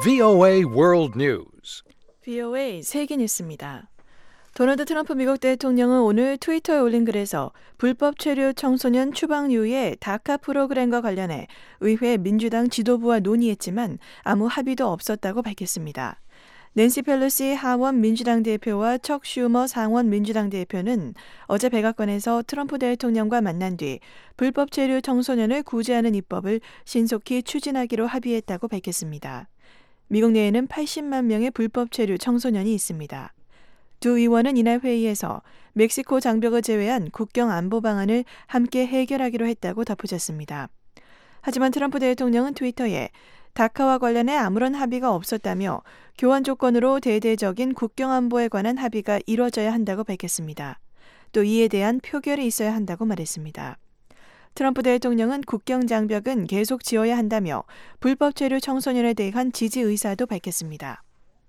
VOA World News. VOA 세계 뉴스입니다. 도널드 트럼프 미국 대통령은 오늘 트위터에 올린 글에서 불법 체류 청소년 추방유예 다카 프로그램과 관련해 의회 민주당 지도부와 논의했지만 아무 합의도 없었다고 밝혔습니다. 낸시 펠로시 하원 민주당 대표와 척 슈머 상원 민주당 대표는 어제 백악관에서 트럼프 대통령과 만난 뒤 불법 체류 청소년을 구제하는 입법을 신속히 추진하기로 합의했다고 밝혔습니다. 미국 내에는 80만 명의 불법 체류 청소년이 있습니다. 두 의원은 이날 회의에서 멕시코 장벽을 제외한 국경 안보 방안을 함께 해결하기로 했다고 덧붙였습니다. 하지만 트럼프 대통령은 트위터에 다카와 관련해 아무런 합의가 없었다며 교환 조건으로 대대적인 국경 안보에 관한 합의가 이뤄져야 한다고 밝혔습니다. 또 이에 대한 표결이 있어야 한다고 말했습니다. 트럼프 대통령은 국경 장벽은 계속 지어야 한다며 불법 체류 청소년에 대한 지지 의사도 밝혔습니다.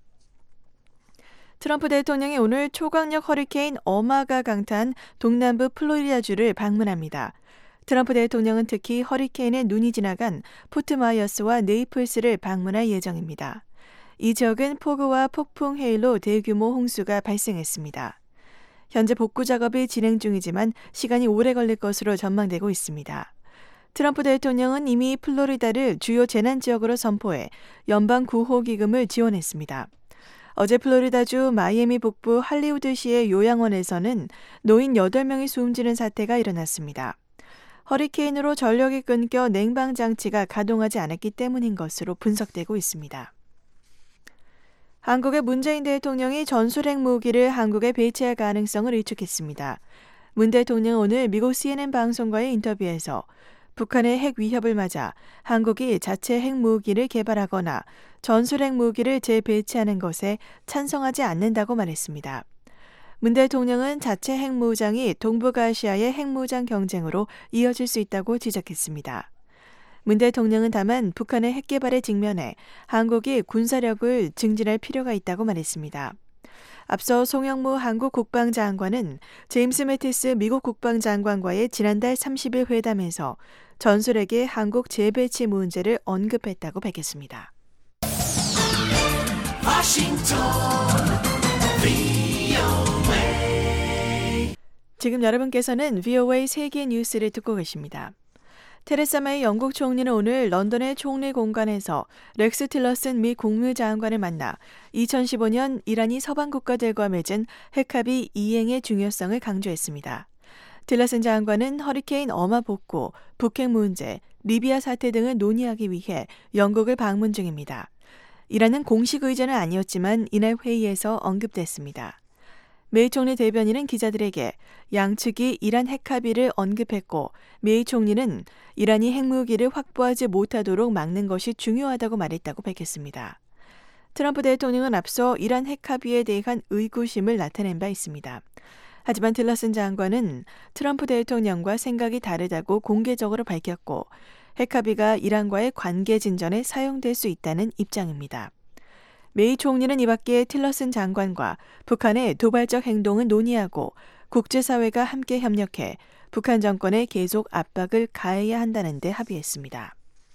트럼프 대통령이 오늘 초강력 허리케인 어마가 강타한 동남부 플로리다주를 방문합니다. 트럼프 대통령은 특히 허리케인의 눈이 지나간 포트마이어스와 네이플스를 방문할 예정입니다. 이 지역은 폭우와 폭풍 해일로 대규모 홍수가 발생했습니다. 현재 복구 작업이 진행 중이지만 시간이 오래 걸릴 것으로 전망되고 있습니다. 트럼프 대통령은 이미 플로리다를 주요 재난지역으로 선포해 연방구호기금을 지원했습니다. 어제 플로리다주 마이애미 북부 할리우드시의 요양원에서는 노인 8명이 숨지는 사태가 일어났습니다. 허리케인으로 전력이 끊겨 냉방장치가 가동하지 않았기 때문인 것으로 분석되고 있습니다. 한국의 문재인 대통령이 전술핵 무기를 한국에 배치할 가능성을 일축했습니다. 문 대통령은 오늘 미국 CNN 방송과의 인터뷰에서 북한의 핵 위협을 맞아 한국이 자체 핵무기를 개발하거나 전술핵 무기를 재배치하는 것에 찬성하지 않는다고 말했습니다. 문 대통령은 자체 핵무장이 동북아시아의 핵무장 경쟁으로 이어질 수 있다고 지적했습니다. 문 대통령은 다만 북한의 핵 개발에 직면해 한국이 군사력을 증진할 필요가 있다고 말했습니다. 앞서 송영무 한국 국방장관은 제임스 매티스 미국 국방장관과의 지난달 30일 회담에서 전술핵의 한국 재배치 문제를 언급했다고 밝혔습니다. 지금 여러분께서는 VOA 세계 뉴스를 듣고 계십니다. 테레사 메이 영국 총리는 오늘 런던의 총리 공관에서 렉스 틸러슨 미 국무장관을 만나 2015년 이란이 서방 국가들과 맺은 핵합의 이행의 중요성을 강조했습니다. 틸러슨 장관은 허리케인 어마 복구, 북핵 문제, 리비아 사태 등을 논의하기 위해 영국을 방문 중입니다. 이란은 공식 의전은 아니었지만 이날 회의에서 언급됐습니다. 메이 총리 대변인은 기자들에게 양측이 이란 핵합의를 언급했고 메이 총리는 이란이 핵무기를 확보하지 못하도록 막는 것이 중요하다고 말했다고 밝혔습니다. 트럼프 대통령은 앞서 이란 핵합의에 대한 의구심을 나타낸 바 있습니다. 하지만 틸러슨 장관은 트럼프 대통령과 생각이 다르다고 공개적으로 밝혔고 핵합의가 이란과의 관계 진전에 사용될 수 있다는 입장입니다. 메이 총리는 이 밖에 틸러슨 장관과 북한의 도발적 행동을 논의하고 국제사회가 함께 협력해 북한 정권에 계속 압박을 가해야 한다는 데 합의했습니다.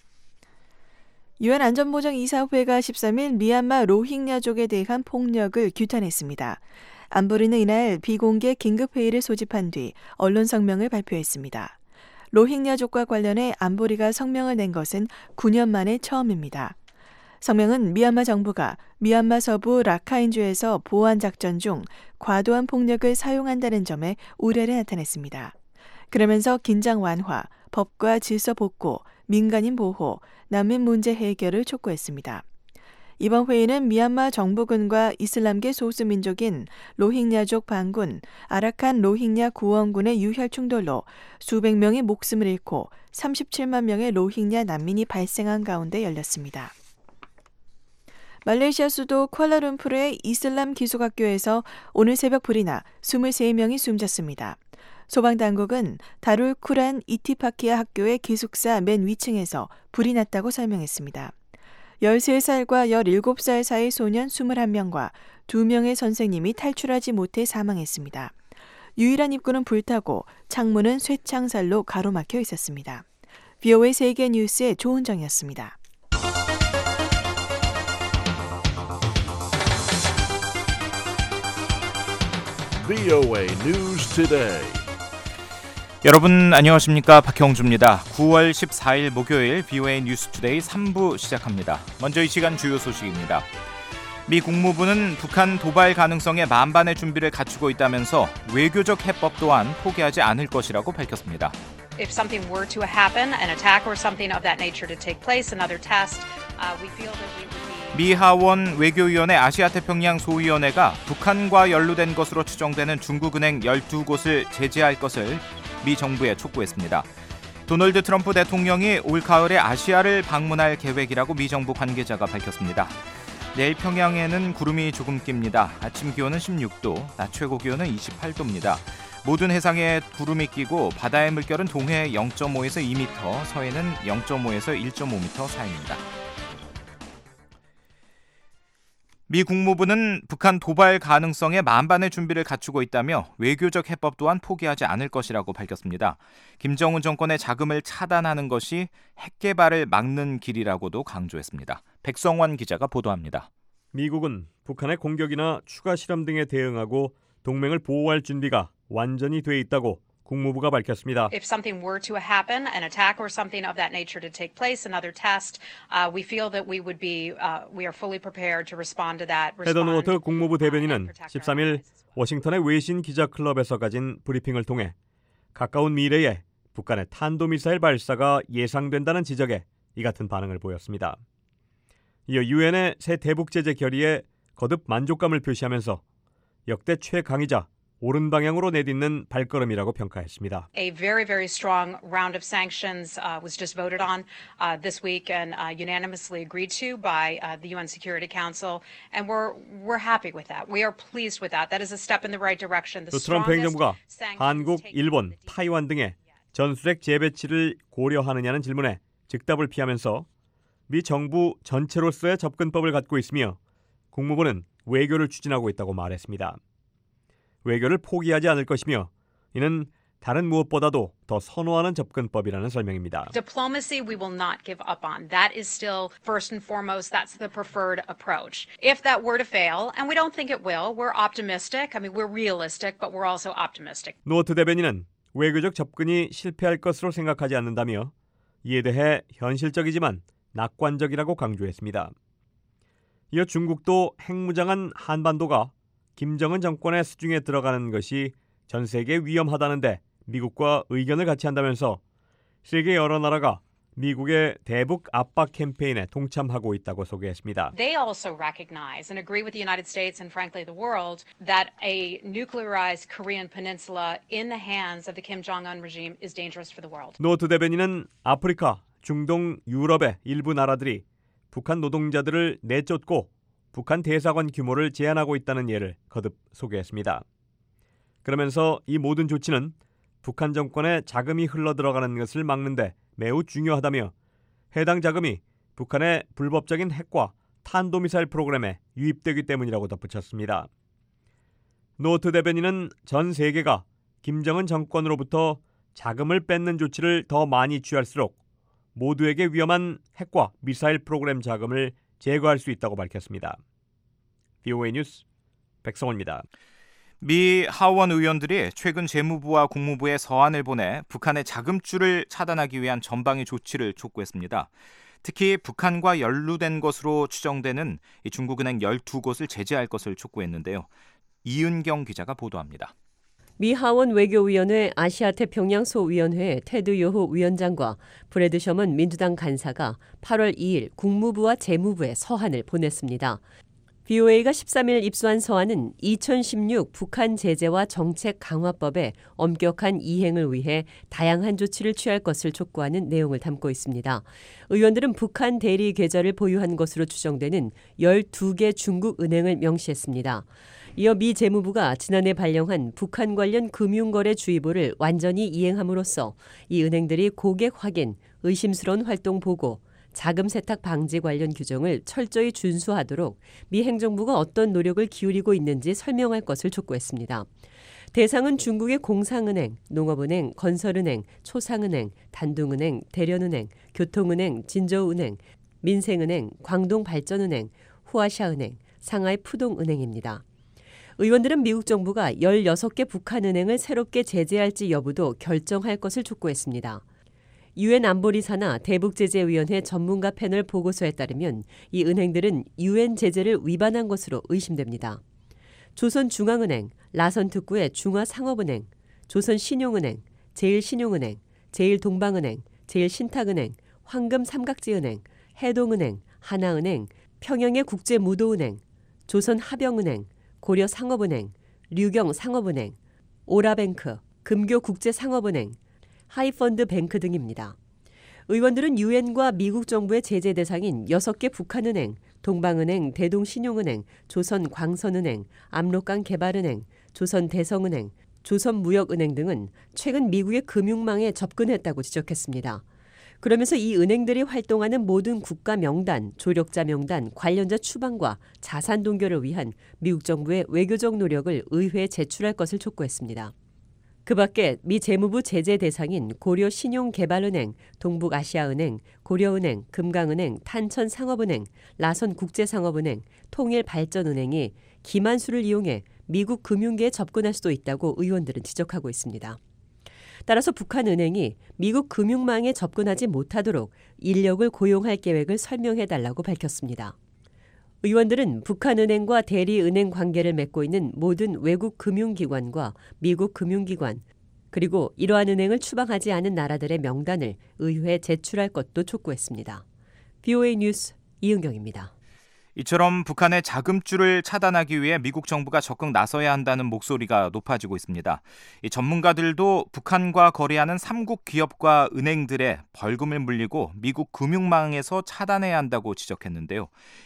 유엔 안전보장이사회가 13일 미얀마 로힝야족에 대한 폭력을 규탄했습니다. 안보리는 이날 비공개 긴급회의를 소집한 뒤 언론 성명을 발표했습니다. 로힝야족과 관련해 안보리가 성명을 낸 것은 9년 만에 처음입니다. 성명은 미얀마 정부가 미얀마 서부 라카인주에서 보안 작전 중 과도한 폭력을 사용한다는 점에 우려를 나타냈습니다. 그러면서 긴장 완화, 법과 질서 복구, 민간인 보호, 난민 문제 해결을 촉구했습니다. 이번 회의는 미얀마 정부군과 이슬람계 소수민족인 로힝야족 반군, 아라칸 로힝야 구원군의 유혈 충돌로 수백 명이 목숨을 잃고 37만 명의 로힝야 난민이 발생한 가운데 열렸습니다. 말레이시아 수도 쿠알라룸푸르의 이슬람 기숙학교에서 오늘 새벽 불이 나 23명이 숨졌습니다. 소방당국은 다룰 쿠란 이티파키아 학교의 기숙사 맨 위층에서 불이 났다고 설명했습니다. 13살과 17살 사이 소년 21명과 2명의 선생님이 탈출하지 못해 사망했습니다. 유일한 입구는 불타고 창문은 쇠창살로 가로막혀 있었습니다. VOA 세계 뉴스의 조은정이었습니다. VOA News Today. 여러분 안녕하십니까? 박형주입니다. 9월 14일 목요일 VOA 뉴스 투데이 3부 시작합니다. 먼저 이 시간 주요 소식입니다. 미 국무부는 북한 도발 가능성에 만반의 준비를 갖추고 있다면서 외교적 해법 또한 포기하지 않을 것이라고 밝혔습니다. If something were to happen, an attack or something of that nature to take place, another test, we feel that we would be... 미 하원 외교위원회 아시아태평양 소위원회가 북한과 연루된 것으로 추정되는 중국은행 12곳을 제재할 것을 미 정부에 촉구했습니다. 도널드 트럼프 대통령이 올 가을에 아시아를 방문할 계획이라고 미 정부 관계자가 밝혔습니다. 내일 평양에는 구름이 조금 낍니다. 아침 기온은 16도, 낮 최고 기온은 28도입니다. 모든 해상에 구름이 끼고 바다의 물결은 동해 0.5에서 2m, 서해는 0.5에서 1.5m 사이입니다. 미 국무부는 북한 도발 가능성에 만반의 준비를 갖추고 있다며 외교적 해법 또한 포기하지 않을 것이라고 밝혔습니다. 김정은 정권의 자금을 차단하는 것이 핵 개발을 막는 길이라고도 강조했습니다. 백성원 기자가 보도합니다. 미국은 북한의 공격이나 추가 실험 등에 대응하고 동맹을 보호할 준비가 완전히 돼 있다고 국무부가 밝혔습니다. If something were to happen, an attack or something of that nature to take place, another test, we feel that we are fully prepared to respond to that. 헤더 노트 국무부 대변인은 13일 워싱턴의 외신 기자 클럽에서 가진 브리핑을 통해 가까운 미래에 북한의 탄도미사일 발사가 예상된다는 지적에 이 같은 반응을 보였습니다. 이어 유엔의 새 대북 제재 결의에 거듭 만족감을 표시하면서 역대 최강이자 옳은 방향으로 내딛는 발걸음이라고 평가했습니다. A very, very strong round of sanctions was just voted on this week and unanimously agreed to by the UN Security Council, and we're happy with that. We are pleased with that. That is a step in the right direction. 또 트럼프 행정부가 한국, 일본, 타이완 등의 전술핵 재배치를 고려하느냐는 질문에 즉답을 피하면서 미 정부 전체로서의 접근법을 갖고 있으며 국무부는 외교를 추진하고 있다고 말했습니다. 외교를 포기하지 않을 것이며 이는 다른 무엇보다도 더 선호하는 접근법이라는 설명입니다. Diplomacy we will not give up on. That is still first and foremost. That's the preferred approach. If that were to fail, and we don't think it will, we're optimistic. I mean, we're realistic, but we're also optimistic. 노트 대변인은 외교적 접근이 실패할 것으로 생각하지 않는다며 이에 대해 현실적이지만 낙관적이라고 강조했습니다. 이어 중국도 핵무장한 한반도가 김정은 정권의 수중에 들어가는 것이 전 세계에 위험하다는데 미국과 의견을 같이 한다면서 세계 여러 나라가 미국의 대북 압박 캠페인에 동참하고 있다고 소개했습니다. They also recognize and agree with the United States and frankly the world that a nuclearized Korean peninsula in the hands of the Kim Jong-un regime is dangerous for the world. 노트 대변인은 아프리카, 중동, 유럽의 일부 나라들이 북한 노동자들을 내쫓고 북한 대사관 규모를 제한하고 있다는 예를 거듭 소개했습니다. 그러면서 이 모든 조치는 북한 정권에 자금이 흘러들어가는 것을 막는 데 매우 중요하다며 해당 자금이 북한의 불법적인 핵과 탄도미사일 프로그램에 유입되기 때문이라고 덧붙였습니다. 노트 대변인은 전 세계가 김정은 정권으로부터 자금을 뺏는 조치를 더 많이 취할수록 모두에게 위험한 핵과 미사일 프로그램 자금을 제거할 수 있다고 밝혔습니다. VOA 뉴스 백성원입니다. 미 하원 의원들이 최근 재무부와 국무부에 서한을 보내 북한의 자금줄을 차단하기 위한 전방위 조치를 촉구했습니다. 특히 북한과 연루된 것으로 추정되는 중국은행 12곳을 제재할 것을 촉구했는데요. 이은경 기자가 보도합니다. 미 하원 외교위원회 아시아태평양 소위원회 테드 요호 위원장과 브래드 셔먼 민주당 간사가 8월 2일 국무부와 재무부에 서한을 보냈습니다. VOA가 13일 입수한 서한은 2016 북한 제재와 정책 강화법의 엄격한 이행을 위해 다양한 조치를 취할 것을 촉구하는 내용을 담고 있습니다. 의원들은 북한 대리 계좌를 보유한 것으로 추정되는 12개 중국 은행을 명시했습니다. 이어 미 재무부가 지난해 발령한 북한 관련 금융거래 주의보를 완전히 이행함으로써 이 은행들이 고객 확인, 의심스러운 활동 보고, 자금 세탁 방지 관련 규정을 철저히 준수하도록 미 행정부가 어떤 노력을 기울이고 있는지 설명할 것을 촉구했습니다. 대상은 중국의 공상은행, 농업은행, 건설은행, 초상은행, 단둥은행, 대련은행, 교통은행, 진저은행, 민생은행, 광동발전은행, 후아샤은행, 상하이 푸동은행입니다. 의원들은 미국 정부가 16개 북한은행을 새롭게 제재할지 여부도 결정할 것을 촉구했습니다. 유엔 안보리사나 대북제재위원회 전문가 패널 보고서에 따르면 이 은행들은 유엔 제재를 위반한 것으로 의심됩니다. 조선중앙은행, 라선특구의 중화상업은행, 조선신용은행, 제일신용은행, 제일동방은행, 제일신탁은행, 황금삼각지은행, 해동은행, 하나은행, 평양의 국제무도은행, 조선하병은행, 고려상업은행, 류경상업은행, 오라뱅크, 금교국제상업은행, 하이펀드뱅크 등입니다. 의원들은 유엔과 미국 정부의 제재 대상인 6개 북한은행, 동방은행, 대동신용은행, 조선광선은행, 압록강개발은행, 조선대성은행, 조선무역은행 등은 최근 미국의 금융망에 접근했다고 지적했습니다. 그러면서 이 은행들이 활동하는 모든 국가 명단, 조력자 명단, 관련자 추방과 자산 동결을 위한 미국 정부의 외교적 노력을 의회에 제출할 것을 촉구했습니다. 그 밖에 미 재무부 제재 대상인 고려신용개발은행, 동북아시아은행, 고려은행, 금강은행, 탄천상업은행, 라선국제상업은행, 통일발전은행이 기만수를 이용해 미국 금융계에 접근할 수도 있다고 의원들은 지적하고 있습니다. 따라서 북한은행이 미국 금융망에 접근하지 못하도록 인력을 고용할 계획을 설명해달라고 밝혔습니다. 의원들은 북한은행과 대리은행 관계를 맺고 있는 모든 외국 금융기관과 미국 금융기관, 그리고 이러한 은행을 추방하지 않은 나라들의 명단을 의회에 제출할 것도 촉구했습니다. VOA 뉴스 이은경입니다. 이처럼 북한의 자금줄을 차단하기 위해 미국 정부가 적극 나서야 한다는 목소리가 높아지고 있습니다. 이 전문가들도 북한과 거래하는 3국 기업과 은행들의 벌금을 물리고 미국 금융망에서 차단해야 한다고 지적했는데요.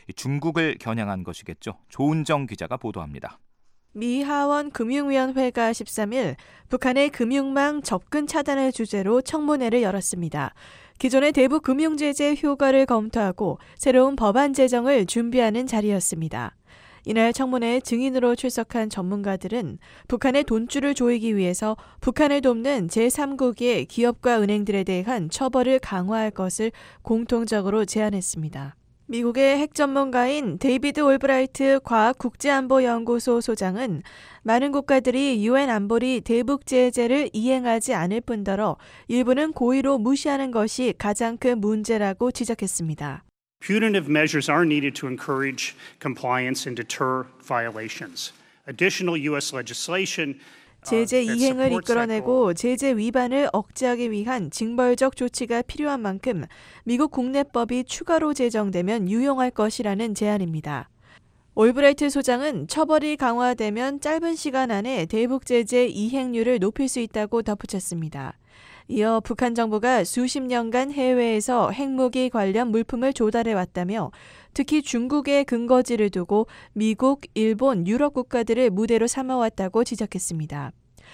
중국을 겨냥한 것이겠죠. 조은정 기자가 보도합니다. 미 하원 금융위원회가 13일 북한의 금융망 접근 차단을 주제로 청문회를 열었습니다. 기존의 대북 금융제재 효과를 검토하고 새로운 법안 제정을 준비하는 자리였습니다. 이날 청문회에 증인으로 출석한 전문가들은 북한의 돈줄을 조이기 위해서 북한을 돕는 제3국의 기업과 은행들에 대한 처벌을 강화할 것을 공통적으로 제안했습니다. 미국의 핵 전문가인 데이비드 올브라이트 과학국제안보연구소 소장은 많은 국가들이 유엔 안보리 대북 제재를 이행하지 않을 뿐더러 일부는 고의로 무시하는 것이 가장 큰 문제라고 지적했습니다. Punitive measures are needed to encourage compliance and deter violations. Additional U.S. legislation 제재 이행을 이끌어내고 제재 위반을 억제하기 위한 징벌적 조치가 필요한 만큼 미국 국내법이 추가로 제정되면 유용할 것이라는 제안입니다. 올브라이트 소장은 처벌이 강화되면 짧은 시간 안에 대북 제재 이행률을 높일 수 있다고 덧붙였습니다. 이어 북한 정부가 수십 년간 해외에서 핵무기 관련 물품을 조달해왔다며 특히 중국의 근거지를 두고 미국, 일본, 유럽 국가들을 무대로 삼아왔다고 지적했습니다.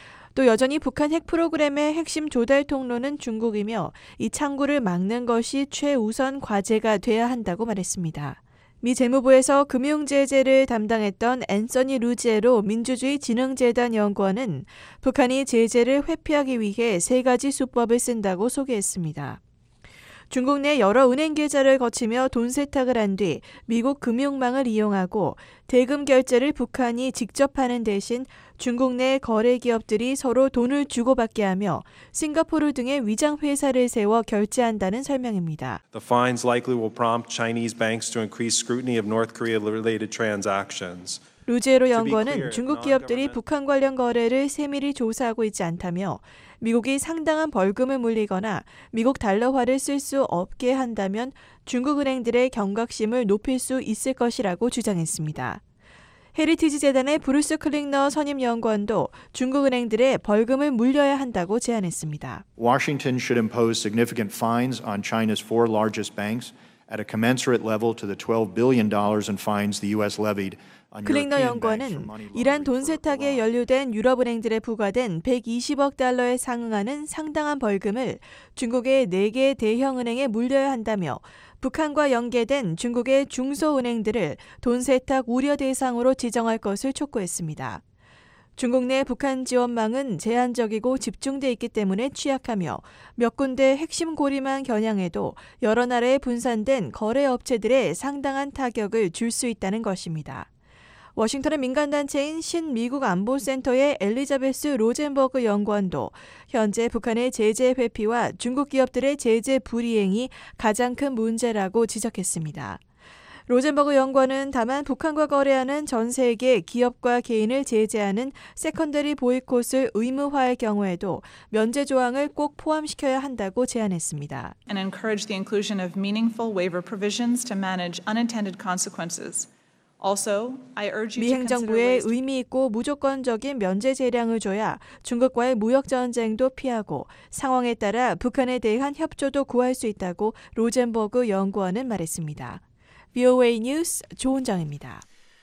또 여전히 북한 핵 프로그램의 핵심 조달 통로는 중국이며 이 창구를 막는 것이 최우선 과제가 돼야 한다고 말했습니다. 미 재무부에서 금융제재를 담당했던 앤서니 루지에로 민주주의진흥재단 연구원은 북한이 제재를 회피하기 위해 3가지 수법을 쓴다고 소개했습니다. 중국 내 여러 은행 계좌를 거치며 돈 세탁을 한 뒤 미국 금융망을 이용하고 대금 결제를 북한이 직접 하는 대신 중국 내 거래 기업들이 서로 돈을 주고받게 하며 싱가포르 등의 위장 회사를 세워 결제한다는 설명입니다. The fines likely will prompt Chinese banks to increase scrutiny of North Korea-related transactions. 루지에로 연구원은 중국 기업들이 북한 관련 거래를 세밀히 조사하고 있지 않다며 미국이 상당한 벌금을 물리거나 미국 달러화를 쓸 수 없게 한다면 중국 은행들의 경각심을 높일 수 있을 것이라고 주장했습니다. 헤리티지 재단의 브루스 클링너 선임 연구원도 중국 은행들의 벌금을 물려야 한다고 제안했습니다. Washington should impose significant fines on China's 4 largest banks at a commensurate level to the $12 billion in fines the U.S. levied. 클링너 연구원은 이란 돈 세탁에 연루된 유럽은행들에 부과된 120억 달러에 상응하는 상당한 벌금을 중국의 4개 대형 은행에 물려야 한다며 북한과 연계된 중국의 중소은행들을 돈 세탁 우려 대상으로 지정할 것을 촉구했습니다. 중국 내 북한 지원망은 제한적이고 집중돼 있기 때문에 취약하며 몇 군데 핵심 고리만 겨냥해도 여러 나라에 분산된 거래 업체들에 상당한 타격을 줄 수 있다는 것입니다. 워싱턴의 민간단체인 신미국 안보센터의 엘리자베스 로젠버그 연구원도 현재 북한의 제재 회피와 중국 기업들의 제재 불이행이 가장 큰 문제라고 지적했습니다. 로젠버그 연구원은 다만 북한과 거래하는 전 세계 기업과 개인을 제재하는 세컨더리 보이콧을 의무화할 경우에도 면제 조항을 꼭 포함시켜야 한다고 제안했습니다. And encourage the inclusion of meaningful waiver provisions to manage unintended consequences. 미 행정부에 의미 있고 무조건적인 면제 재량을 줘야 중국과의 무역 전쟁도 피하고 상황에 따라 북한에 대한 협조도 구할 수 있다고 로젠버그 연구원은 말했습니다. VOA 뉴스 조은정입니다.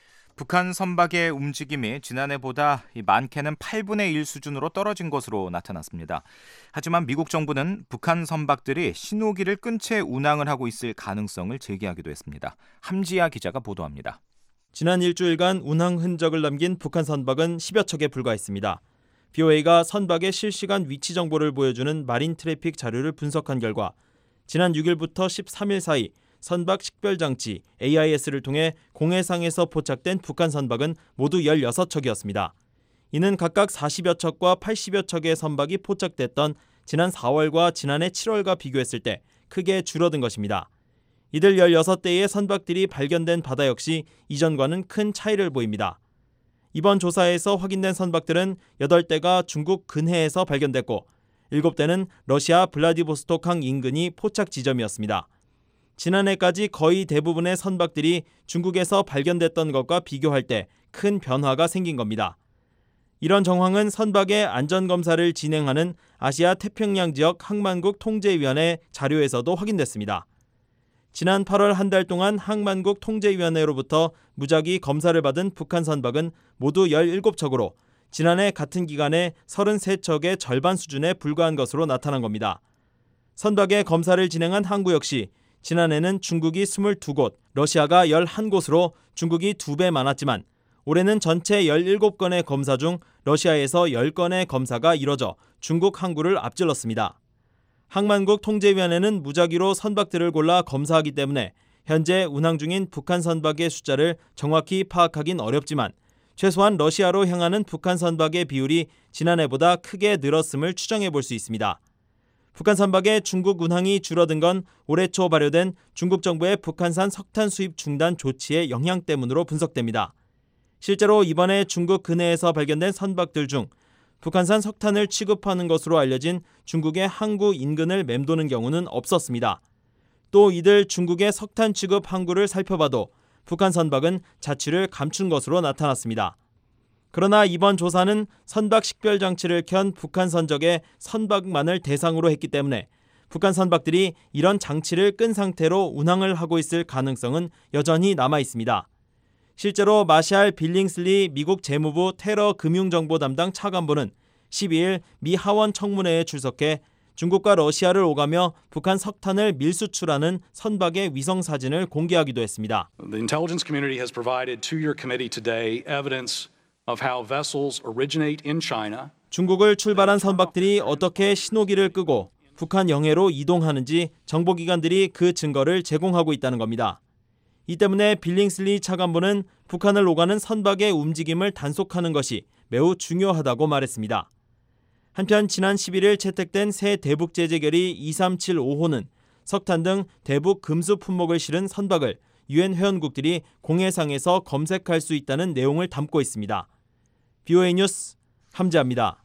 북한 선박의 움직임이 지난해보다 많게는 8분의 1 수준으로 떨어진 것으로 나타났습니다. 하지만 미국 정부는 북한 선박들이 신호기를 끈 채 운항을 하고 있을 가능성을 제기하기도 했습니다. 함지아 기자가 보도합니다. 지난 일주일간 운항 흔적을 남긴 북한 선박은 10여 척에 불과했습니다. VOA가 선박의 실시간 위치 정보를 보여주는 마린 트래픽 자료를 분석한 결과 지난 6일부터 13일 사이 선박 식별장치 AIS를 통해 공해상에서 포착된 북한 선박은 모두 16척이었습니다. 이는 각각 40여 척과 80여 척의 선박이 포착됐던 지난 4월과 지난해 7월과 비교했을 때 크게 줄어든 것입니다. 이들 16대의 선박들이 발견된 바다 역시 이전과는 큰 차이를 보입니다. 이번 조사에서 확인된 선박들은 8대가 중국 근해에서 발견됐고 7대는 러시아 블라디보스토크항 인근이 포착 지점이었습니다. 지난해까지 거의 대부분의 선박들이 중국에서 발견됐던 것과 비교할 때 큰 변화가 생긴 겁니다. 이런 정황은 선박의 안전검사를 진행하는 아시아 태평양 지역 항만국 통제위원회 자료에서도 확인됐습니다. 지난 8월 한 달 동안 항만국 통제위원회로부터 무작위 검사를 받은 북한 선박은 모두 17척으로 지난해 같은 기간에 33척의 절반 수준에 불과한 것으로 나타난 겁니다. 선박의 검사를 진행한 항구 역시 지난해는 중국이 22곳, 러시아가 11곳으로 중국이 2배 많았지만 올해는 전체 17건의 검사 중 러시아에서 10건의 검사가 이뤄져 중국 항구를 앞질렀습니다. 항만국 통제위원회는 무작위로 선박들을 골라 검사하기 때문에 현재 운항 중인 북한 선박의 숫자를 정확히 파악하긴 어렵지만 최소한 러시아로 향하는 북한 선박의 비율이 지난해보다 크게 늘었음을 추정해 볼 수 있습니다. 북한 선박의 중국 운항이 줄어든 건 올해 초 발효된 중국 정부의 북한산 석탄 수입 중단 조치의 영향 때문으로 분석됩니다. 실제로 이번에 중국 근해에서 발견된 선박들 중 북한산 석탄을 취급하는 것으로 알려진 중국의 항구 인근을 맴도는 경우는 없었습니다. 또 이들 중국의 석탄 취급 항구를 살펴봐도 북한 선박은 자취를 감춘 것으로 나타났습니다. 그러나 이번 조사는 선박 식별 장치를 켠 북한 선적의 선박만을 대상으로 했기 때문에 북한 선박들이 이런 장치를 끈 상태로 운항을 하고 있을 가능성은 여전히 남아 있습니다. 실제로 마샬 빌링슬리 미국 재무부 테러 금융정보 담당 차관보는 12일 미 하원 청문회에 출석해 중국과 러시아를 오가며 북한 석탄을 밀수출하는 선박의 위성 사진을 공개하기도 했습니다. The intelligence community has provided to your committee today evidence of how vessels originate in China. 중국을 출발한 선박들이 어떻게 신호기를 끄고 북한 영해로 이동하는지 정보기관들이 그 증거를 제공하고 있다는 겁니다. 이 때문에 빌링슬리 차관보는 북한을 오가는 선박의 움직임을 단속하는 것이 매우 중요하다고 말했습니다. 한편 지난 11일 채택된 새 대북 제재 결의 2375호는 석탄 등 대북 금수 품목을 실은 선박을 유엔 회원국들이 공해상에서 검색할 수 있다는 내용을 담고 있습니다. VOA 뉴스 함지아입니다.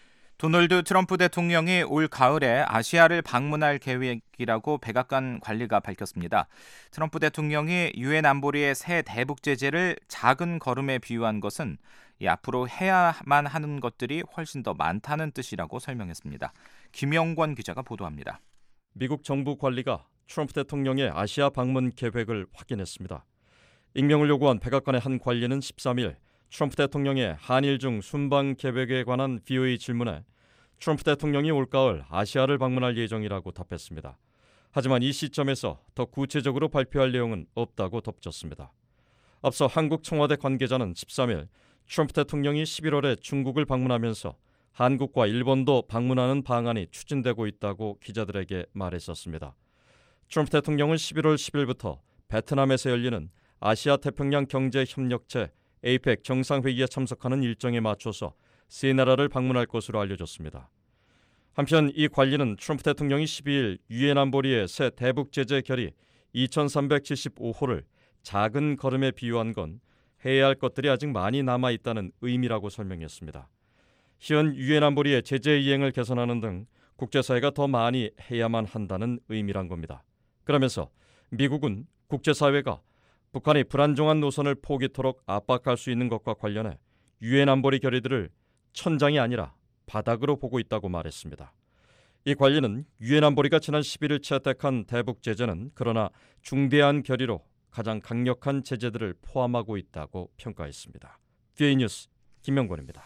도널드 트럼프 대통령이 올 가을에 아시아를 방문할 계획이라고 백악관 관리가 밝혔습니다. 트럼프 대통령이 유엔 안보리의 새 대북 제재를 작은 걸음에 비유한 것은 앞으로 해야만 하는 것들이 훨씬 더 많다는 뜻이라고 설명했습니다. 김영권 기자가 보도합니다. 미국 정부 관리가 트럼프 대통령의 아시아 방문 계획을 확인했습니다. 익명을 요구한 백악관의 한 관리는 13일 트럼프 대통령의 한일중 순방 계획에 관한 VOA 질문에 트럼프 대통령이 올가을 아시아를 방문할 예정이라고 답했습니다. 하지만 이 시점에서 더 구체적으로 발표할 내용은 없다고 덧붙였습니다. 앞서 한국 청와대 관계자는 13일 트럼프 대통령이 11월에 중국을 방문하면서 한국과 일본도 방문하는 방안이 추진되고 있다고 기자들에게 말했었습니다. 트럼프 대통령은 11월 10일부터 베트남에서 열리는 아시아 태평양 경제협력체 에이펙 정상회의에 참석하는 일정에 맞춰서 세 나라를 방문할 것으로 알려졌습니다. 한편 이 관리는 트럼프 대통령이 12일 유엔 안보리의 새 대북 제재 결의 2375호를 작은 걸음에 비유한 건 해야 할 것들이 아직 많이 남아있다는 의미라고 설명했습니다. 현 유엔 안보리의 제재 이행을 개선하는 등 국제사회가 더 많이 해야만 한다는 의미란 겁니다. 그러면서 미국은 국제사회가 북한이 불안정한 노선을 포기토록 압박할 수 있는 것과 관련해 유엔 안보리 결의들을 천장이 아니라 바닥으로 보고 있다고 말했습니다. 이 관리는 유엔 안보리가 지난 11일 채택한 대북 제재는 그러나 중대한 결의로 가장 강력한 제재들을 포함하고 있다고 평가했습니다. VOA 뉴스 김명권입니다.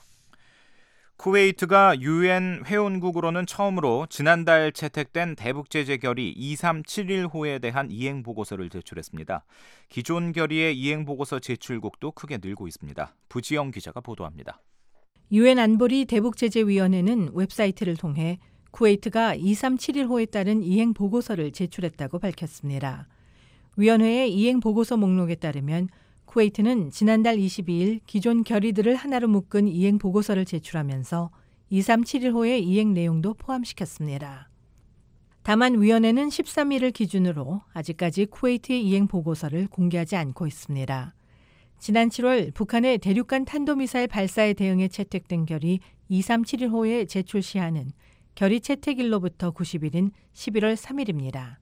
쿠웨이트가 유엔 회원국으로는 처음으로 지난달 채택된 대북 제재 결의 2371호에 대한 이행 보고서를 제출했습니다. 기존 결의의 이행 보고서 제출국도 크게 늘고 있습니다. 부지영 기자가 보도합니다. 유엔 안보리 대북제재위원회는 웹사이트를 통해 쿠웨이트가 2371호에 따른 이행 보고서를 제출했다고 밝혔습니다. 위원회의 이행 보고서 목록에 따르면 쿠웨이트는 지난달 22일 기존 결의들을 하나로 묶은 이행 보고서를 제출하면서 2371호의 이행 내용도 포함시켰습니다. 다만 위원회는 13일을 기준으로 아직까지 쿠웨이트의 이행 보고서를 공개하지 않고 있습니다. 지난 7월 북한의 대륙간 탄도미사일 발사에 대응해 채택된 결의 2371호의 제출 시한은 결의 채택일로부터 90일인 11월 3일입니다.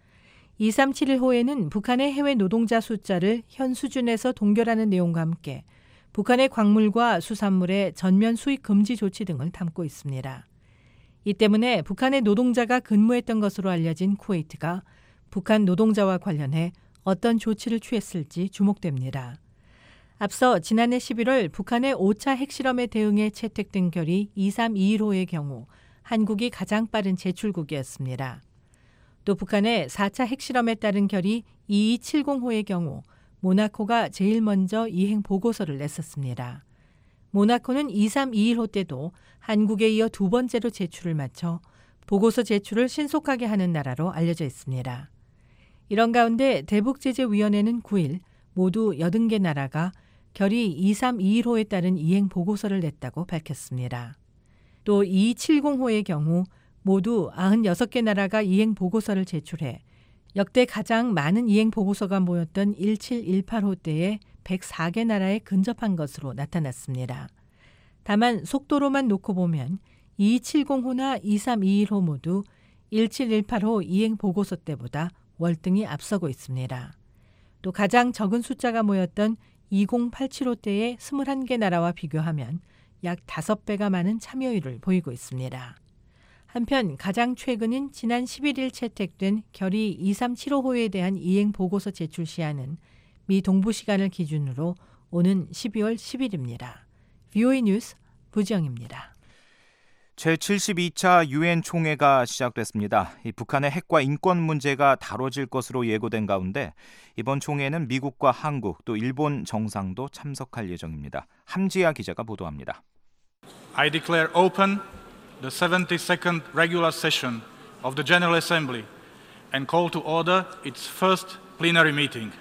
2371호에는 북한의 해외 노동자 숫자를 현 수준에서 동결하는 내용과 함께 북한의 광물과 수산물의 전면 수입 금지 조치 등을 담고 있습니다. 이 때문에 북한의 노동자가 근무했던 것으로 알려진 쿠웨이트가 북한 노동자와 관련해 어떤 조치를 취했을지 주목됩니다. 앞서 지난해 11월 북한의 5차 핵실험에 대응해 채택된 결의 2321호의 경우 한국이 가장 빠른 제출국이었습니다. 또 북한의 4차 핵실험에 따른 결의 2270호의 경우 모나코가 제일 먼저 이행 보고서를 냈었습니다. 모나코는 2321호 때도 한국에 이어 두 번째로 제출을 마쳐 보고서 제출을 신속하게 하는 나라로 알려져 있습니다. 이런 가운데 대북제재위원회는 9일 모두 80개 나라가 결의 2321호에 따른 이행 보고서를 냈다고 밝혔습니다. 또 2270호의 경우 모두 96개 나라가 이행 보고서를 제출해 역대 가장 많은 이행 보고서가 모였던 1718호 때에 104개 나라에 근접한 것으로 나타났습니다. 다만 속도로만 놓고 보면 2270호나 2321호 모두 1718호 이행 보고서 때보다 월등히 앞서고 있습니다. 또 가장 적은 숫자가 모였던 2087호 때의 21개 나라와 비교하면 약 5배가 많은 참여율을 보이고 있습니다. 한편 가장 최근인 지난 11일 채택된 결의 2375호에 대한 이행 보고서 제출 시한은 미 동부 시간을 기준으로 오는 12월 10일입니다. VOA 뉴스 부지영입니다. 제72차 유엔 총회가 시작됐습니다. 북한의 핵과 인권 문제가 다뤄질 것으로 예고된 가운데 이번 총회에는 미국과 한국 또 일본 정상도 참석할 예정입니다. 함지아 기자가 보도합니다. I declare open the 72nd regular session of the General Assembly and call to order its first plenary meeting.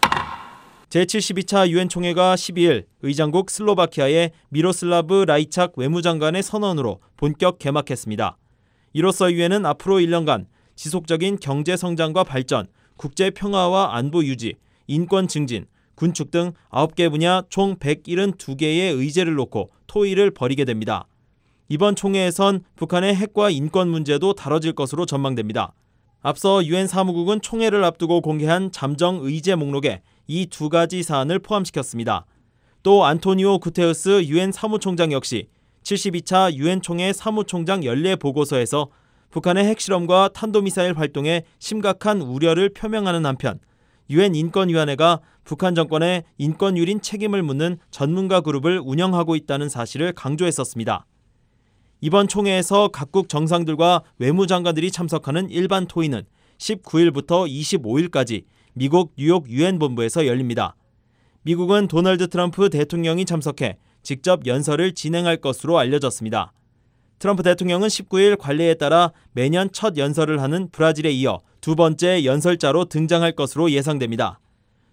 제72차 유엔 총회가 12일 의장국 슬로바키아의 미로슬라브 라이착 외무장관의 선언으로 본격 개막했습니다. 이로써 유엔은 앞으로 1년간 지속적인 경제 성장과 발전, 국제 평화와 안보 유지, 인권 증진, 군축 등 9개 분야 총 172개의 의제를 놓고 토의를 벌이게 됩니다. 이번 총회에선 북한의 핵과 인권 문제도 다뤄질 것으로 전망됩니다. 앞서 유엔 사무국은 총회를 앞두고 공개한 잠정 의제 목록에 이 두 가지 사안을 포함시켰습니다. 또 안토니오 구테우스 유엔 사무총장 역시 72차 유엔 총회 사무총장 연례 보고서에서 북한의 핵실험과 탄도미사일 활동에 심각한 우려를 표명하는 한편 유엔 인권위원회가 북한 정권의 인권 유린 책임을 묻는 전문가 그룹을 운영하고 있다는 사실을 강조했었습니다. 이번 총회에서 각국 정상들과 외무장관들이 참석하는 일반 토의는 19일부터 25일까지 미국 뉴욕 유엔 본부에서 열립니다. 미국은 도널드 트럼프 대통령이 참석해 직접 연설을 진행할 것으로 알려졌습니다. 트럼프 대통령은 19일 관례에 따라 매년 첫 연설을 하는 브라질에 이어 두 번째 연설자로 등장할 것으로 예상됩니다.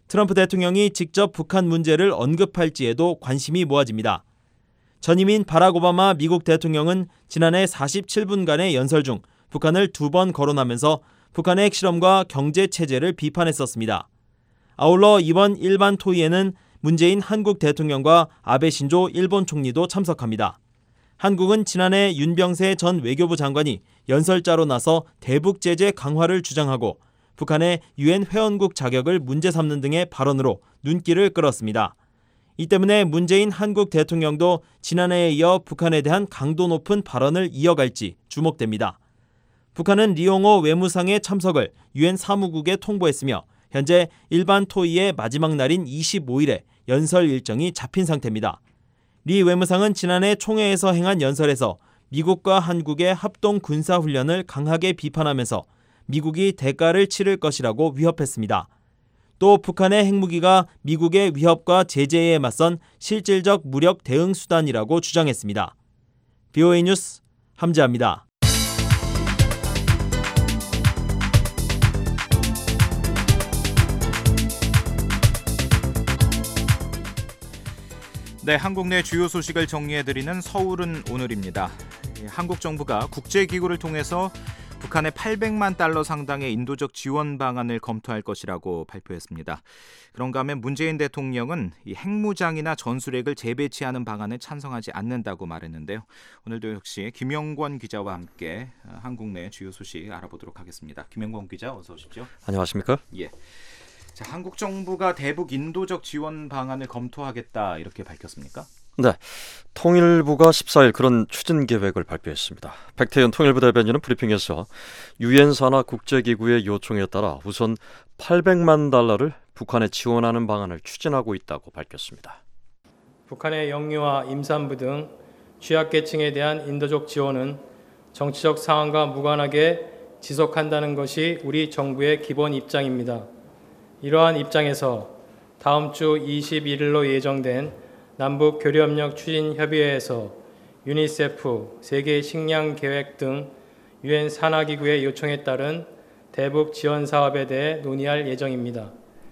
트럼프 대통령이 직접 북한 문제를 언급할지에도 관심이 모아집니다. 전임인 바락 오바마 미국 대통령은 지난해 47분간의 연설 중 북한을 2번 거론하면서 북한의 핵실험과 경제체제를 비판했었습니다. 아울러 이번 일반 토의에는 문재인 한국 대통령과 아베 신조 일본 총리도 참석합니다. 한국은 지난해 윤병세 전 외교부 장관이 연설자로 나서 대북 제재 강화를 주장하고 북한의 유엔 회원국 자격을 문제 삼는 등의 발언으로 눈길을 끌었습니다. 이 때문에 문재인 한국 대통령도 지난해에 이어 북한에 대한 강도 높은 발언을 이어갈지 주목됩니다. 북한은 리용호 외무상의 참석을 유엔 사무국에 통보했으며 현재 일반 토의의 마지막 날인 25일에 연설 일정이 잡힌 상태입니다. 리 외무상은 지난해 총회에서 행한 연설에서 미국과 한국의 합동 군사훈련을 강하게 비판하면서 미국이 대가를 치를 것이라고 위협했습니다. 또 북한의 핵무기가 미국의 위협과 제재에 맞선 실질적 무력 대응 수단이라고 주장했습니다. VOA 뉴스 함재합니다. 네, 한국 내 주요 소식을 정리해드리는 서울은 오늘입니다. 한국 정부가 국제기구를 통해서 북한에 800만 달러 상당의 인도적 지원 방안을 검토할 것이라고 발표했습니다. 그런가 하면 문재인 대통령은 이 핵무장이나 전술핵을 재배치하는 방안에 찬성하지 않는다고 말했는데요. 오늘도 역시 김영권 기자와 함께 한국 내 주요 소식 알아보도록 하겠습니다. 김영권 기자, 어서 오십시오. 안녕하십니까? 예. 자, 한국 정부가 대북 인도적 지원 방안을 검토하겠다 이렇게 밝혔습니까? 네, 통일부가 14일 그런 추진 계획을 발표했습니다. 백태현 통일부 대변인은 브리핑에서 유엔 산하 국제기구의 요청에 따라 우선 800만 달러를 북한에 지원하는 방안을 추진하고 있다고 밝혔습니다. 북한의 영유아, 임산부 등 취약계층에 대한 인도적 지원은 정치적 상황과 무관하게 지속한다는 것이 우리 정부의 기본 입장입니다. 이러한 입장에서 다음 주 21일로 예정된 남북 교류협력 추진협의회에서 유니세프, 세계식량계획 등 유엔 산하기구의 요청에 따른 대북 지원 사업에 대해 논의할 예정입니다.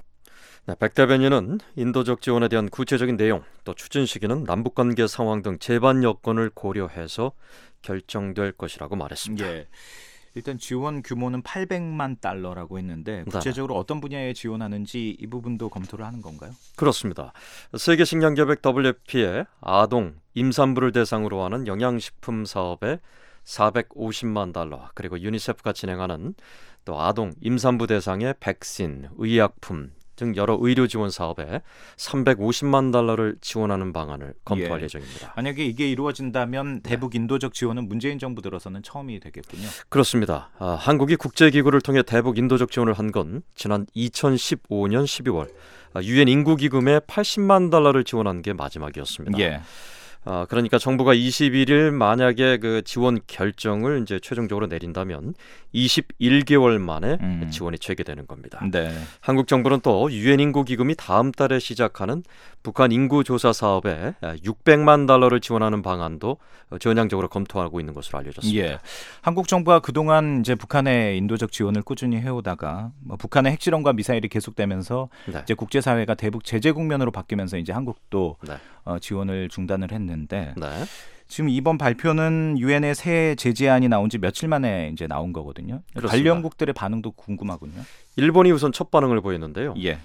네, 백 대변인은 인도적 지원에 대한 구체적인 내용, 또 추진 시기는 남북관계 상황 등 제반 여건을 고려해서 결정될 것이라고 말했습니다. 예. 일단 지원 규모는 800만 달러라고 했는데 구체적으로 어떤 분야에 지원하는지 이 부분도 검토를 하는 건가요? 그렇습니다. 세계식량계획 WFP의 아동, 임산부를 대상으로 하는 영양식품 사업에 450만 달러, 그리고 유니세프가 진행하는 또 아동, 임산부 대상의 백신, 의약품 등 여러 의료 지원 사업에 350만 달러를 지원하는 방안을 검토할 예정입니다. 만약에 이게 이루어진다면 대북 인도적 지원은 문재인 정부 들어서는 처음이 되겠군요. 그렇습니다. 한국이 국제기구를 통해 대북 인도적 지원을 한 건 지난 2015년 12월 유엔 인구기금에 80만 달러를 지원한 게 마지막이었습니다. 예. 그러니까 정부가 21일 만약에 그 지원 결정을 이제 최종적으로 내린다면 21개월 만에 지원이 재개되는 겁니다. 네. 한국 정부는 또 유엔 인구기금이 다음 달에 시작하는 북한 인구조사 사업에 600만 달러를 지원하는 방안도 전향적으로 검토하고 있는 것으로 알려졌습니다. 예. 한국 정부가 그동안 이제 북한의 인도적 지원을 꾸준히 해오다가 북한의 핵실험과 미사일이 계속되면서 네. 이제 국제사회가 대북 제재 국면으로 바뀌면서 이제 한국도 네. 지원을 중단을 했는데 네. 지금 이번 발표는 유엔의 새 제재안이 나온 지 며칠 만에 이제 나온 거거든요. 그렇습니다. 관련국들의 반응도 궁금하군요. 일본이 우선 첫 반응을 보였는데요. 예.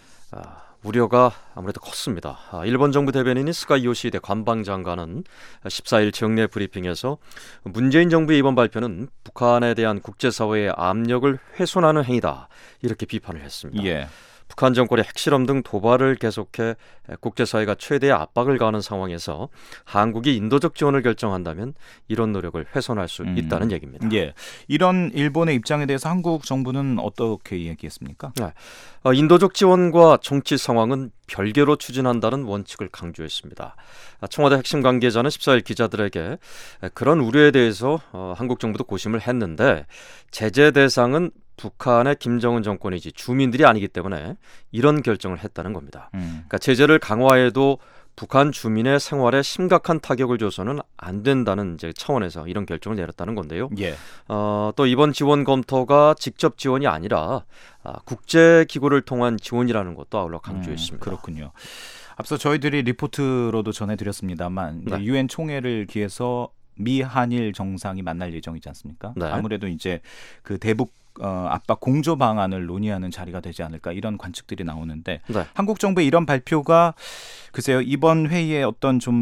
우려가 아무래도 컸습니다. 일본 정부 대변인인 스가 요시히데 관방장관은 14일 정례 브리핑에서 문재인 정부의 이번 발표는 북한에 대한 국제사회의 압력을 훼손하는 행위다 이렇게 비판을 했습니다. 예. 북한 정권의 핵실험 등 도발을 계속해 국제사회가 최대의 압박을 가하는 상황에서 한국이 인도적 지원을 결정한다면 이런 노력을 훼손할 수 있다는 얘기입니다. 예. 이런 일본의 입장에 대해서 한국 정부는 어떻게 얘기했습니까? 네. 인도적 지원과 정치 상황은 별개로 추진한다는 원칙을 강조했습니다. 청와대 핵심 관계자는 14일 기자들에게 그런 우려에 대해서 한국 정부도 고심을 했는데 제재 대상은 북한의 김정은 정권이지 주민들이 아니기 때문에 이런 결정을 했다는 겁니다. 그러니까 제재를 강화해도 북한 주민의 생활에 심각한 타격을 줘서는 안 된다는 이제 차원에서 이런 결정을 내렸다는 건데요. 예. 또 이번 지원 검토가 직접 지원이 아니라 국제 기구를 통한 지원이라는 것도 아울러 강조했습니다. 그렇군요. 앞서 저희들이 리포트로도 전해드렸습니다만 네. 유엔 총회를 기해서 미 한일 정상이 만날 예정이지 않습니까? 네. 아무래도 이제 그 대북 압박 공조 방안을 논의하는 자리가 되지 않을까 이런 관측들이 나오는데 네. 한국 정부의 이런 발표가 글쎄요 이번 회의에 어떤 좀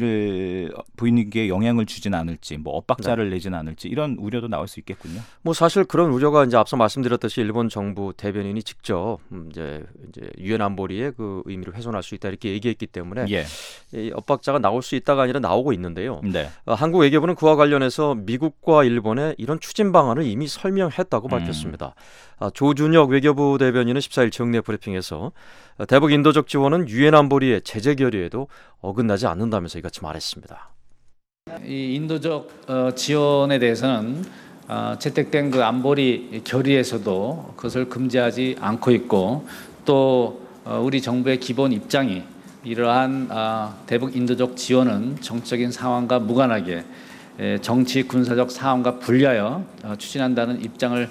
분위기에 영향을 주진 않을지 뭐 엇박자를 내지는 않을지 이런 우려도 나올 수 있겠군요. 뭐 사실 그런 우려가 이제 앞서 말씀드렸듯이 일본 정부 대변인이 직접 이제 유엔 안보리의 그 의미를 훼손할 수 있다 이렇게 얘기했기 때문에 예. 이 엇박자가 나올 수 있다가 아니라 나오고 있는데요. 네. 한국 외교부는 그와 관련해서 미국과 일본에 이런 추진 방안을 이미 설명했다고 밝혔습니다. 조준혁 외교부 대변인은 14일 정례 브리핑에서 대북 인도적 지원은 유엔 안보리의 제재 결의에도 어긋나지 않는다면서 이같이 말했습니다. 이 인도적 지원에 대해서는 채택된 그 안보리 결의에서도 그것을 금지하지 않고 있고 또 우리 정부의 기본 입장이 이러한 대북 인도적 지원은 정치적인 상황과 무관하게 정치 군사적 상황과 분리하여 추진한다는 입장을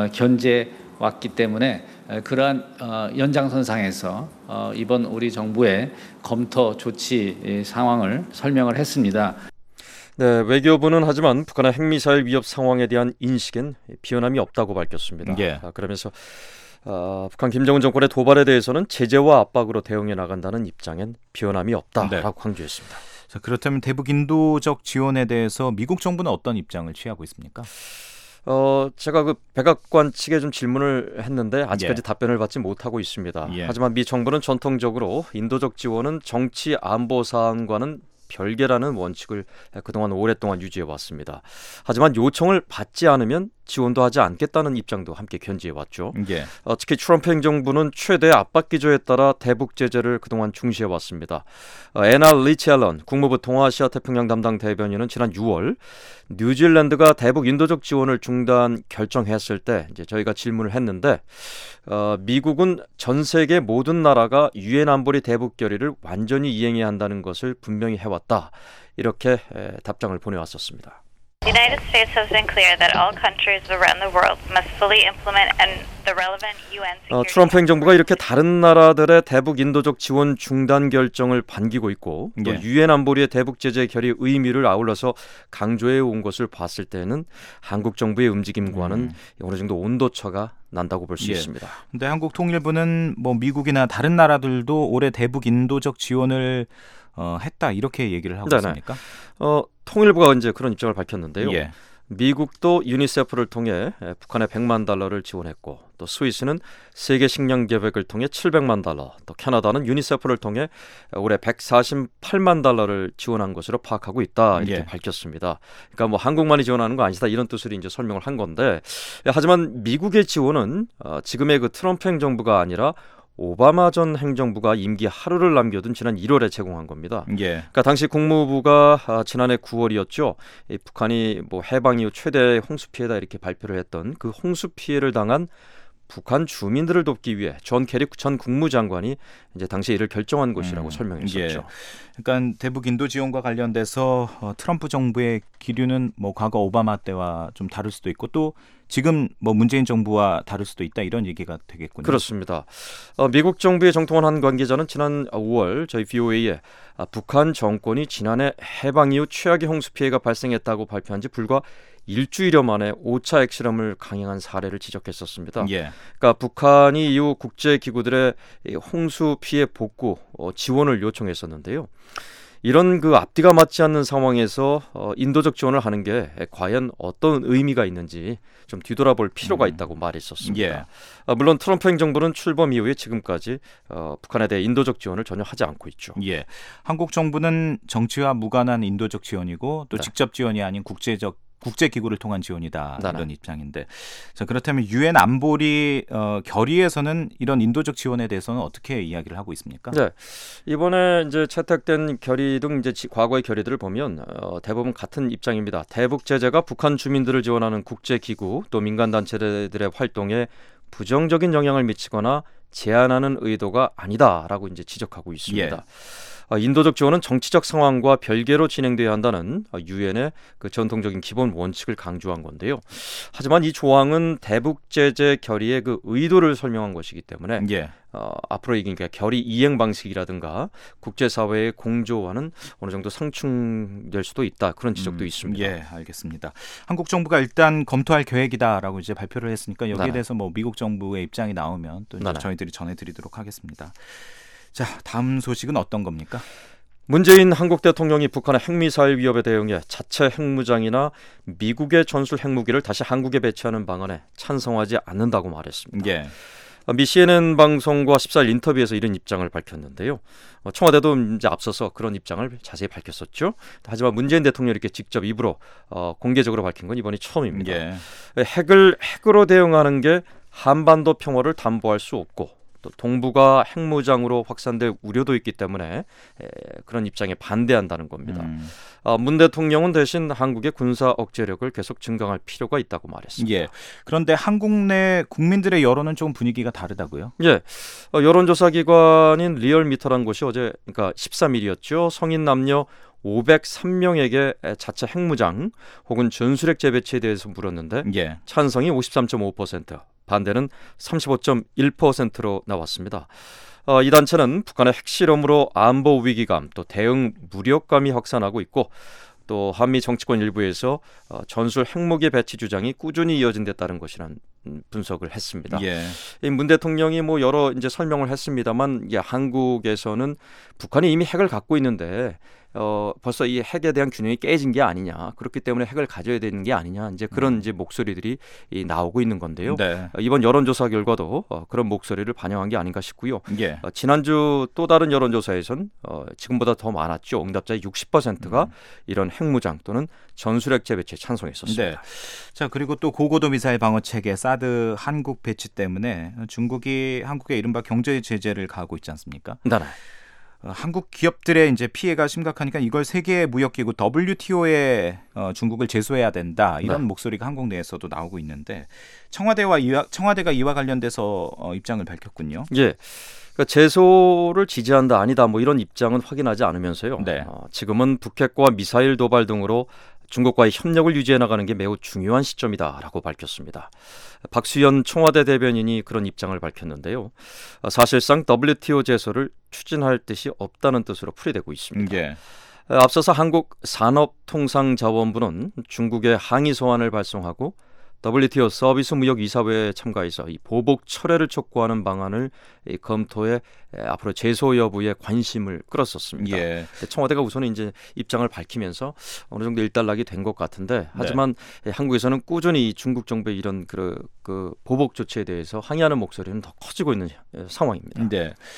견지해왔기 때문에 그러한 연장선상에서 이번 우리 정부의 검토 조치 상황을 설명을 했습니다. 네, 외교부는 하지만 북한의 핵미사일 위협 상황에 대한 인식엔 변함이 없다고 밝혔습니다. 예. 그러면서 북한 김정은 정권의 도발에 대해서는 제재와 압박으로 대응해 나간다는 입장엔 변함이 없다라고 네. 강조했습니다. 자, 그렇다면 대북 인도적 지원에 대해서 미국 정부는 어떤 입장을 취하고 있습니까? 제가 그 백악관 측에 좀 질문을 했는데 아직까지 예. 답변을 받지 못하고 있습니다. 예. 하지만 미 정부는 전통적으로 인도적 지원은 정치 안보 사안과는 별개라는 원칙을 그동안 오랫동안 유지해 왔습니다. 하지만 요청을 받지 않으면 지원도 하지 않겠다는 입장도 함께 견지해 왔죠. 예. 특히 트럼프 행정부는 최대 압박 기조에 따라 대북 제재를 그동안 중시해 왔습니다. 애나 리치 앨런 국무부 동아시아 태평양 담당 대변인은 지난 6월 뉴질랜드가 대북 인도적 지원을 중단 결정했을 때 이제 저희가 질문을 했는데 미국은 전 세계 모든 나라가 유엔 안보리 대북 결의를 완전히 이행해야 한다는 것을 분명히 해왔다. 이렇게 답장을 보내왔었습니다. The United States has been clear that all countries around the world must fully implement the relevant UN security. 트럼프 행정부가 이렇게 다른 나라들의 대북 인도적 지원 중단 결정을 반기고 있고 또 예. 유엔 안보리의 대북 제재 결의 의미를 아울러서 강조해 온 것을 봤을 때는 한국 정부의 움직임과는 어느 정도 온도차가 난다고 볼 수 예. 있습니다. 근데 한국 통일부는 뭐 미국이나 다른 나라들도 올해 대북 인도적 지원을 했다 이렇게 얘기를 하고 있습니까? 통일부가 이제 그런 입장을 밝혔는데요. 예. 미국도 유니세프를 통해 북한에 $100만 지원했고 또 스위스는 세계 식량 계획을 통해 $700만, 또 캐나다는 유니세프를 통해 올해 $148만 지원한 것으로 파악하고 있다 이렇게 예. 밝혔습니다. 그러니까 뭐 한국만이 지원하는 거 아니다 이런 뜻으로 이제 설명을 한 건데 하지만 미국의 지원은 지금의 그 트럼프 행정부가 아니라 오바마 전 행정부가 임기 하루를 남겨둔 지난 1월에 제공한 겁니다. 예. 그러니까 당시 국무부가 지난해 9월이었죠. 북한이 뭐 해방 이후 최대 홍수 피해다 이렇게 발표를 했던 그 홍수 피해를 당한 북한 주민들을 돕기 위해 존 케리 전 국무장관이 이제 당시 이를 결정한 것이라고 설명했었죠. 예. 그러니까 대북 인도 지원과 관련돼서 트럼프 정부의 기류는 뭐 과거 오바마 때와 좀 다를 수도 있고 또 지금 뭐 문재인 정부와 다를 수도 있다 이런 얘기가 되겠군요. 그렇습니다. 미국 정부의 정통한 한 관계자는 지난 5월 저희 VOA에 북한 정권이 지난해 해방 이후 최악의 홍수 피해가 발생했다고 발표한 지 불과 일주일여 만에 5차 핵실험을 강행한 사례를 지적했었습니다. 예. 그러니까 북한이 이후 국제기구들의 홍수 피해 복구 지원을 요청했었는데요. 이런 그 앞뒤가 맞지 않는 상황에서 인도적 지원을 하는 게 과연 어떤 의미가 있는지 좀 뒤돌아볼 필요가 있다고 말했었습니다. 예. 물론 트럼프 행정부는 출범 이후에 지금까지 북한에 대해 인도적 지원을 전혀 하지 않고 있죠. 예. 한국 정부는 정치와 무관한 인도적 지원이고 또 네. 직접 지원이 아닌 국제기구를 통한 지원이다 이런 입장인데 자 그렇다면 유엔 안보리 결의에서는 이런 인도적 지원에 대해서는 어떻게 이야기를 하고 있습니까? 네, 이번에 이제 채택된 결의 등 이제 과거의 결의들을 보면 대부분 같은 입장입니다. 대북 제재가 북한 주민들을 지원하는 국제기구 또 민간 단체들의 활동에 부정적인 영향을 미치거나 제한하는 의도가 아니다라고 이제 지적하고 있습니다. 인도적 지원은 정치적 상황과 별개로 진행돼야 한다는 유엔의 그 전통적인 기본 원칙을 강조한 건데요. 하지만 이 조항은 대북 제재 결의의 그 의도를 설명한 것이기 때문에 앞으로 이게 결의 이행 방식이라든가 국제사회의 공조와는 어느 정도 상충될 수도 있다. 그런 지적도 있습니다. 예, 알겠습니다. 한국 정부가 일단 검토할 계획이다라고 이제 발표를 했으니까 여기에 대해서 뭐 미국 정부의 입장이 나오면 또 이제 저희들이 전해드리도록 하겠습니다. 자, 다음 소식은 어떤 겁니까? 문재인 한국 대통령이 북한의 핵미사일 위협에 대응해 자체 핵무장이나 미국의 전술 핵무기를 다시 한국에 배치하는 방안에 찬성하지 않는다고 말했습니다. 예. 미 CNN 방송과 14일 인터뷰에서 이런 입장을 밝혔는데요. 청와대도 이제 앞서서 그런 입장을 자세히 밝혔었죠. 하지만 문재인 대통령이 이렇게 직접 입으로 공개적으로 밝힌 건 이번이 처음입니다. 핵으로 대응하는 게 한반도 평화를 담보할 수 없고 또 동북아 핵무장으로 확산될 우려도 있기 때문에 그런 입장에 반대한다는 겁니다. 문 대통령은 대신 한국의 군사 억제력을 계속 증강할 필요가 있다고 말했습니다. 예. 그런데 한국 내 국민들의 여론은 좀 분위기가 다르다고요? 예. 여론조사 기관인 리얼미터라는 곳이 어제 그러니까 13일이었죠. 성인 남녀 503명에게 자체 핵무장 혹은 전술핵 재배치에 대해서 물었는데 찬성이 53.5%, 반대는 35.1%로 나왔습니다. 이 단체는 북한의 핵실험으로 안보 위기감 또 대응 무력감이 확산하고 있고 또 한미 정치권 일부에서 전술 핵무기 배치 주장이 꾸준히 이어진 데 따른 것이라는 분석을 했습니다. 문 대통령이 뭐 여러 이제 설명을 했습니다만 한국에서는 북한이 이미 핵을 갖고 있는데 벌써 이 핵에 대한 균형이 깨진 게 아니냐, 그렇기 때문에 핵을 가져야 되는 게 아니냐, 이제 그런 이제 목소리들이 나오고 있는 건데요. 이번 여론조사 결과도 그런 목소리를 반영한 게 아닌가 싶고요. 지난주 또 다른 여론조사에선 지금보다 더 많았죠. 응답자의 60%가 이런 핵무장 또는 전술핵 재배치에 찬성했었습니다. 자, 그리고 또 고고도 미사일 방어 체계 사드 한국 배치 때문에 중국이 한국에 이른바 경제 제재를 가하고 있지 않습니까? 한국 기업들의 이제 피해가 심각하니까 이걸 세계 무역기구 WTO에 중국을 제소해야 된다, 이런 목소리가 한국 내에서도 나오고 있는데 청와대가 이와 관련돼서 입장을 밝혔군요. 예. 그러니까 제소를 지지한다 아니다 뭐 이런 입장은 확인하지 않으면서요. 지금은 북핵과 미사일 도발 등으로 중국과의 협력을 유지해 나가는 게 매우 중요한 시점이다라고 밝혔습니다. 박수현 청와대 대변인이 그런 입장을 밝혔는데요. 사실상 WTO 제소를 추진할 뜻이 없다는 뜻으로 풀이되고 있습니다. 앞서서 한국산업통상자원부는 중국의 항의 소환을 발송하고 WTO 서비스 무역 이사회에 참가해서 이 보복 철회를 촉구하는 방안을 검토해 앞으로 제소 여부에 관심을 끌었었습니다. 청와대가 우선 이제 입장을 밝히면서 어느 정도 일단락이 된 것 같은데, 하지만 한국에서는 꾸준히 중국 정부의 이런 그 보복 조치에 대해서 항의하는 목소리는 더 커지고 있는 상황입니다.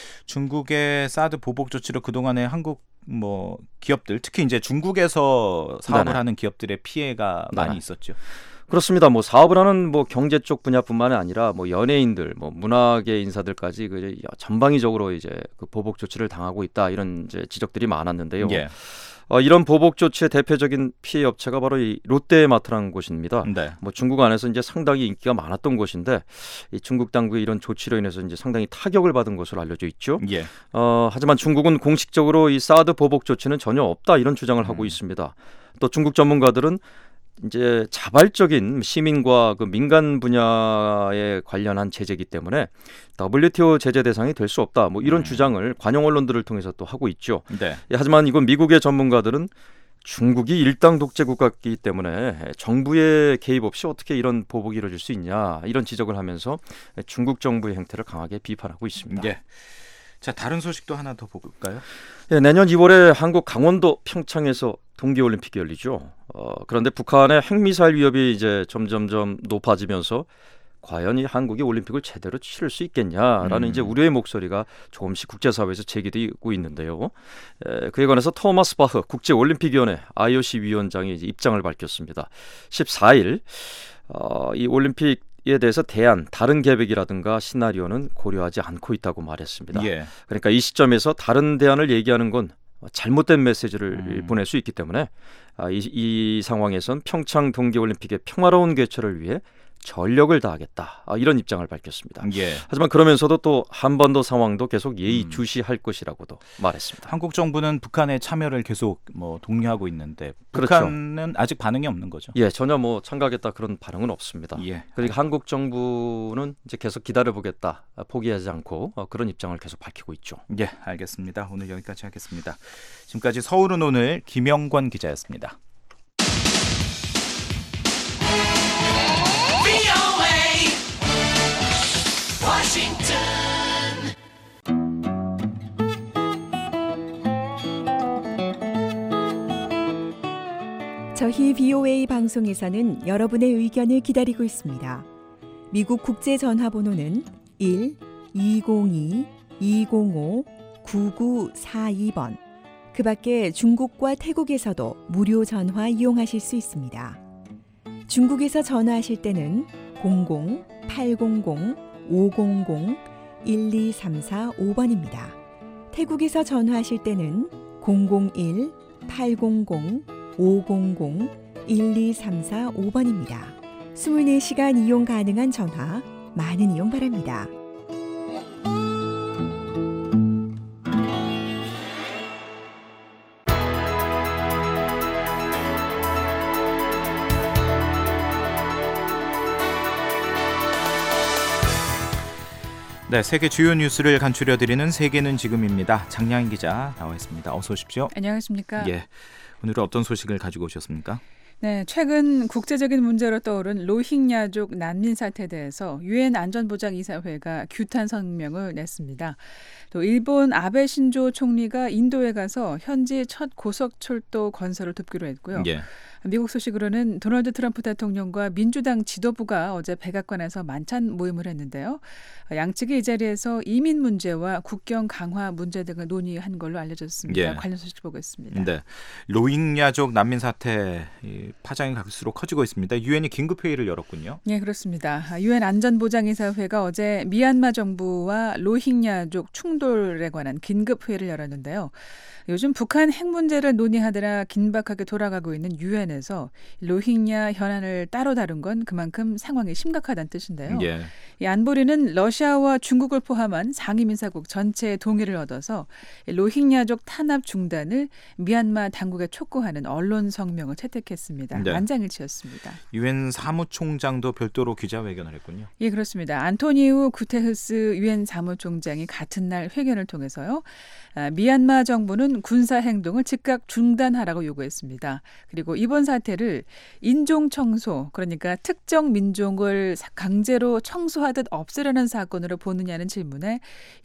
중국의 사드 보복 조치로 그동안에 한국 기업들, 특히 이제 중국에서 사업을 하는 기업들의 피해가 많이 있었죠. 그렇습니다. 사업을 하는 경제 쪽 분야뿐만 아니라 연예인들, 문학계 인사들까지 전방위적으로 이제 그 보복 조치를 당하고 있다, 이런 이제 지적들이 많았는데요. 이런 보복 조치의 대표적인 피해 업체가 바로 이 롯데마트라는 곳입니다. 중국 안에서 이제 상당히 인기가 많았던 곳인데 이 중국 당국의 이런 조치로 인해서 이제 상당히 타격을 받은 것으로 알려져 있죠. 하지만 중국은 공식적으로 이 사드 보복 조치는 전혀 없다, 이런 주장을 하고 있습니다. 또 중국 전문가들은 이제 자발적인 시민과 그 민간 분야에 관련한 제재이기 때문에 WTO 제재 대상이 될 수 없다, 이런 주장을 관영 언론들을 통해서 또 하고 있죠. 하지만 이건 미국의 전문가들은 중국이 일당 독재 국가이기 때문에 정부의 개입 없이 어떻게 이런 보복이 이루어질 수 있냐, 이런 지적을 하면서 중국 정부의 행태를 강하게 비판하고 있습니다. 자, 다른 소식도 하나 더 볼까요? 내년 2월에 한국 강원도 평창에서 동계올림픽이 열리죠. 그런데 북한의 핵미사일 위협이 이제 점점점 높아지면서 과연 이 한국이 올림픽을 제대로 치를 수 있겠냐라는 이제 우려의 목소리가 조금씩 국제사회에서 제기되고 있는데요. 그에 관해서 토마스 바흐 국제올림픽위원회 IOC 위원장이 이제 입장을 밝혔습니다. 14일 이 올림픽에 대해서 다른 계획이라든가 시나리오는 고려하지 않고 있다고 말했습니다. 그러니까 이 시점에서 다른 대안을 얘기하는 건 잘못된 메시지를 보낼 수 있기 때문에 이 상황에선 평창 동계올림픽의 평화로운 개최를 위해 전력을 다하겠다. 이런 입장을 밝혔습니다. 예. 하지만 그러면서도 또 한반도 상황도 계속 예의주시할 것이라고도 말했습니다. 한국 정부는 북한의 참여를 계속 독려하고 있는데 그렇죠. 북한은 아직 반응이 없는 거죠. 예, 전혀 참가하겠다 그런 반응은 없습니다. 예. 그러니까 한국 정부는 이제 계속 기다려보겠다, 포기하지 않고 그런 입장을 계속 밝히고 있죠. 예, 알겠습니다. 오늘 여기까지 하겠습니다. 지금까지 서울은 오늘 김영권 기자였습니다. 저희 VOA 방송에서는 여러분의 의견을 기다리고 있습니다. 미국 국제전화번호는 1-202-205-9942번. 그 밖에 중국과 태국에서도 무료 전화 이용하실 수 있습니다. 중국에서 전화하실 때는 00-800-500-12345번입니다. 태국에서 전화하실 때는 001-800-500-12345번입니다. 24시간 이용 가능한 전화, 많은 이용 바랍니다. 네, 세계 주요 뉴스를 간추려드리는 세계는 지금입니다. 장량인 기자 나와 있습니다. 어서 오십시오. 안녕하십니까. 예, 오늘은 어떤 소식을 가지고 오셨습니까? 네, 최근 국제적인 문제로 떠오른 로힝야족 난민 사태에 대해서 유엔 안전보장이사회가 규탄 성명을 냈습니다. 또 일본 아베 신조 총리가 인도에 가서 현지 첫 고속철도 건설을 돕기로 했고요. 예. 미국 소식으로는 도널드 트럼프 대통령과 민주당 지도부가 어제 백악관에서 만찬 모임을 했는데요. 양측이 이 자리에서 이민 문제와 국경 강화 문제 등을 논의한 걸로 알려졌습니다. 예. 관련 소식 보겠습니다. 네, 로힝야족 난민 사태 파장이 갈수록 커지고 있습니다. 유엔이 긴급 회의를 열었군요. 네, 그렇습니다. 유엔 안전보장이사회가 어제 미얀마 정부와 로힝야족 충돌에 관한 긴급 회의를 열었는데요. 요즘 북한 핵 문제를 논의하느라 긴박하게 돌아가고 있는 유엔에서 로힝야 현안을 따로 다룬 건 그만큼 상황이 심각하다는 뜻인데요. 예. 이 안보리는 러시아와 중국을 포함한 상임이사국 전체의 동의를 얻어서 로힝야족 탄압 중단을 미얀마 당국에 촉구하는 언론 성명을 채택했습니다. 네. 만장일치였습니다. 유엔 사무총장도 별도로 기자회견을 했군요. 예, 그렇습니다. 안토니우 구테흐스 유엔 사무총장이 같은 날 회견을 통해서요. 미얀마 정부는 군사 행동을 즉각 중단하라고 요구했습니다. 그리고 이번 사태를 인종 청소, 그러니까 특정 민족을 강제로 청소하듯 없애려는 사건으로 보느냐는 질문에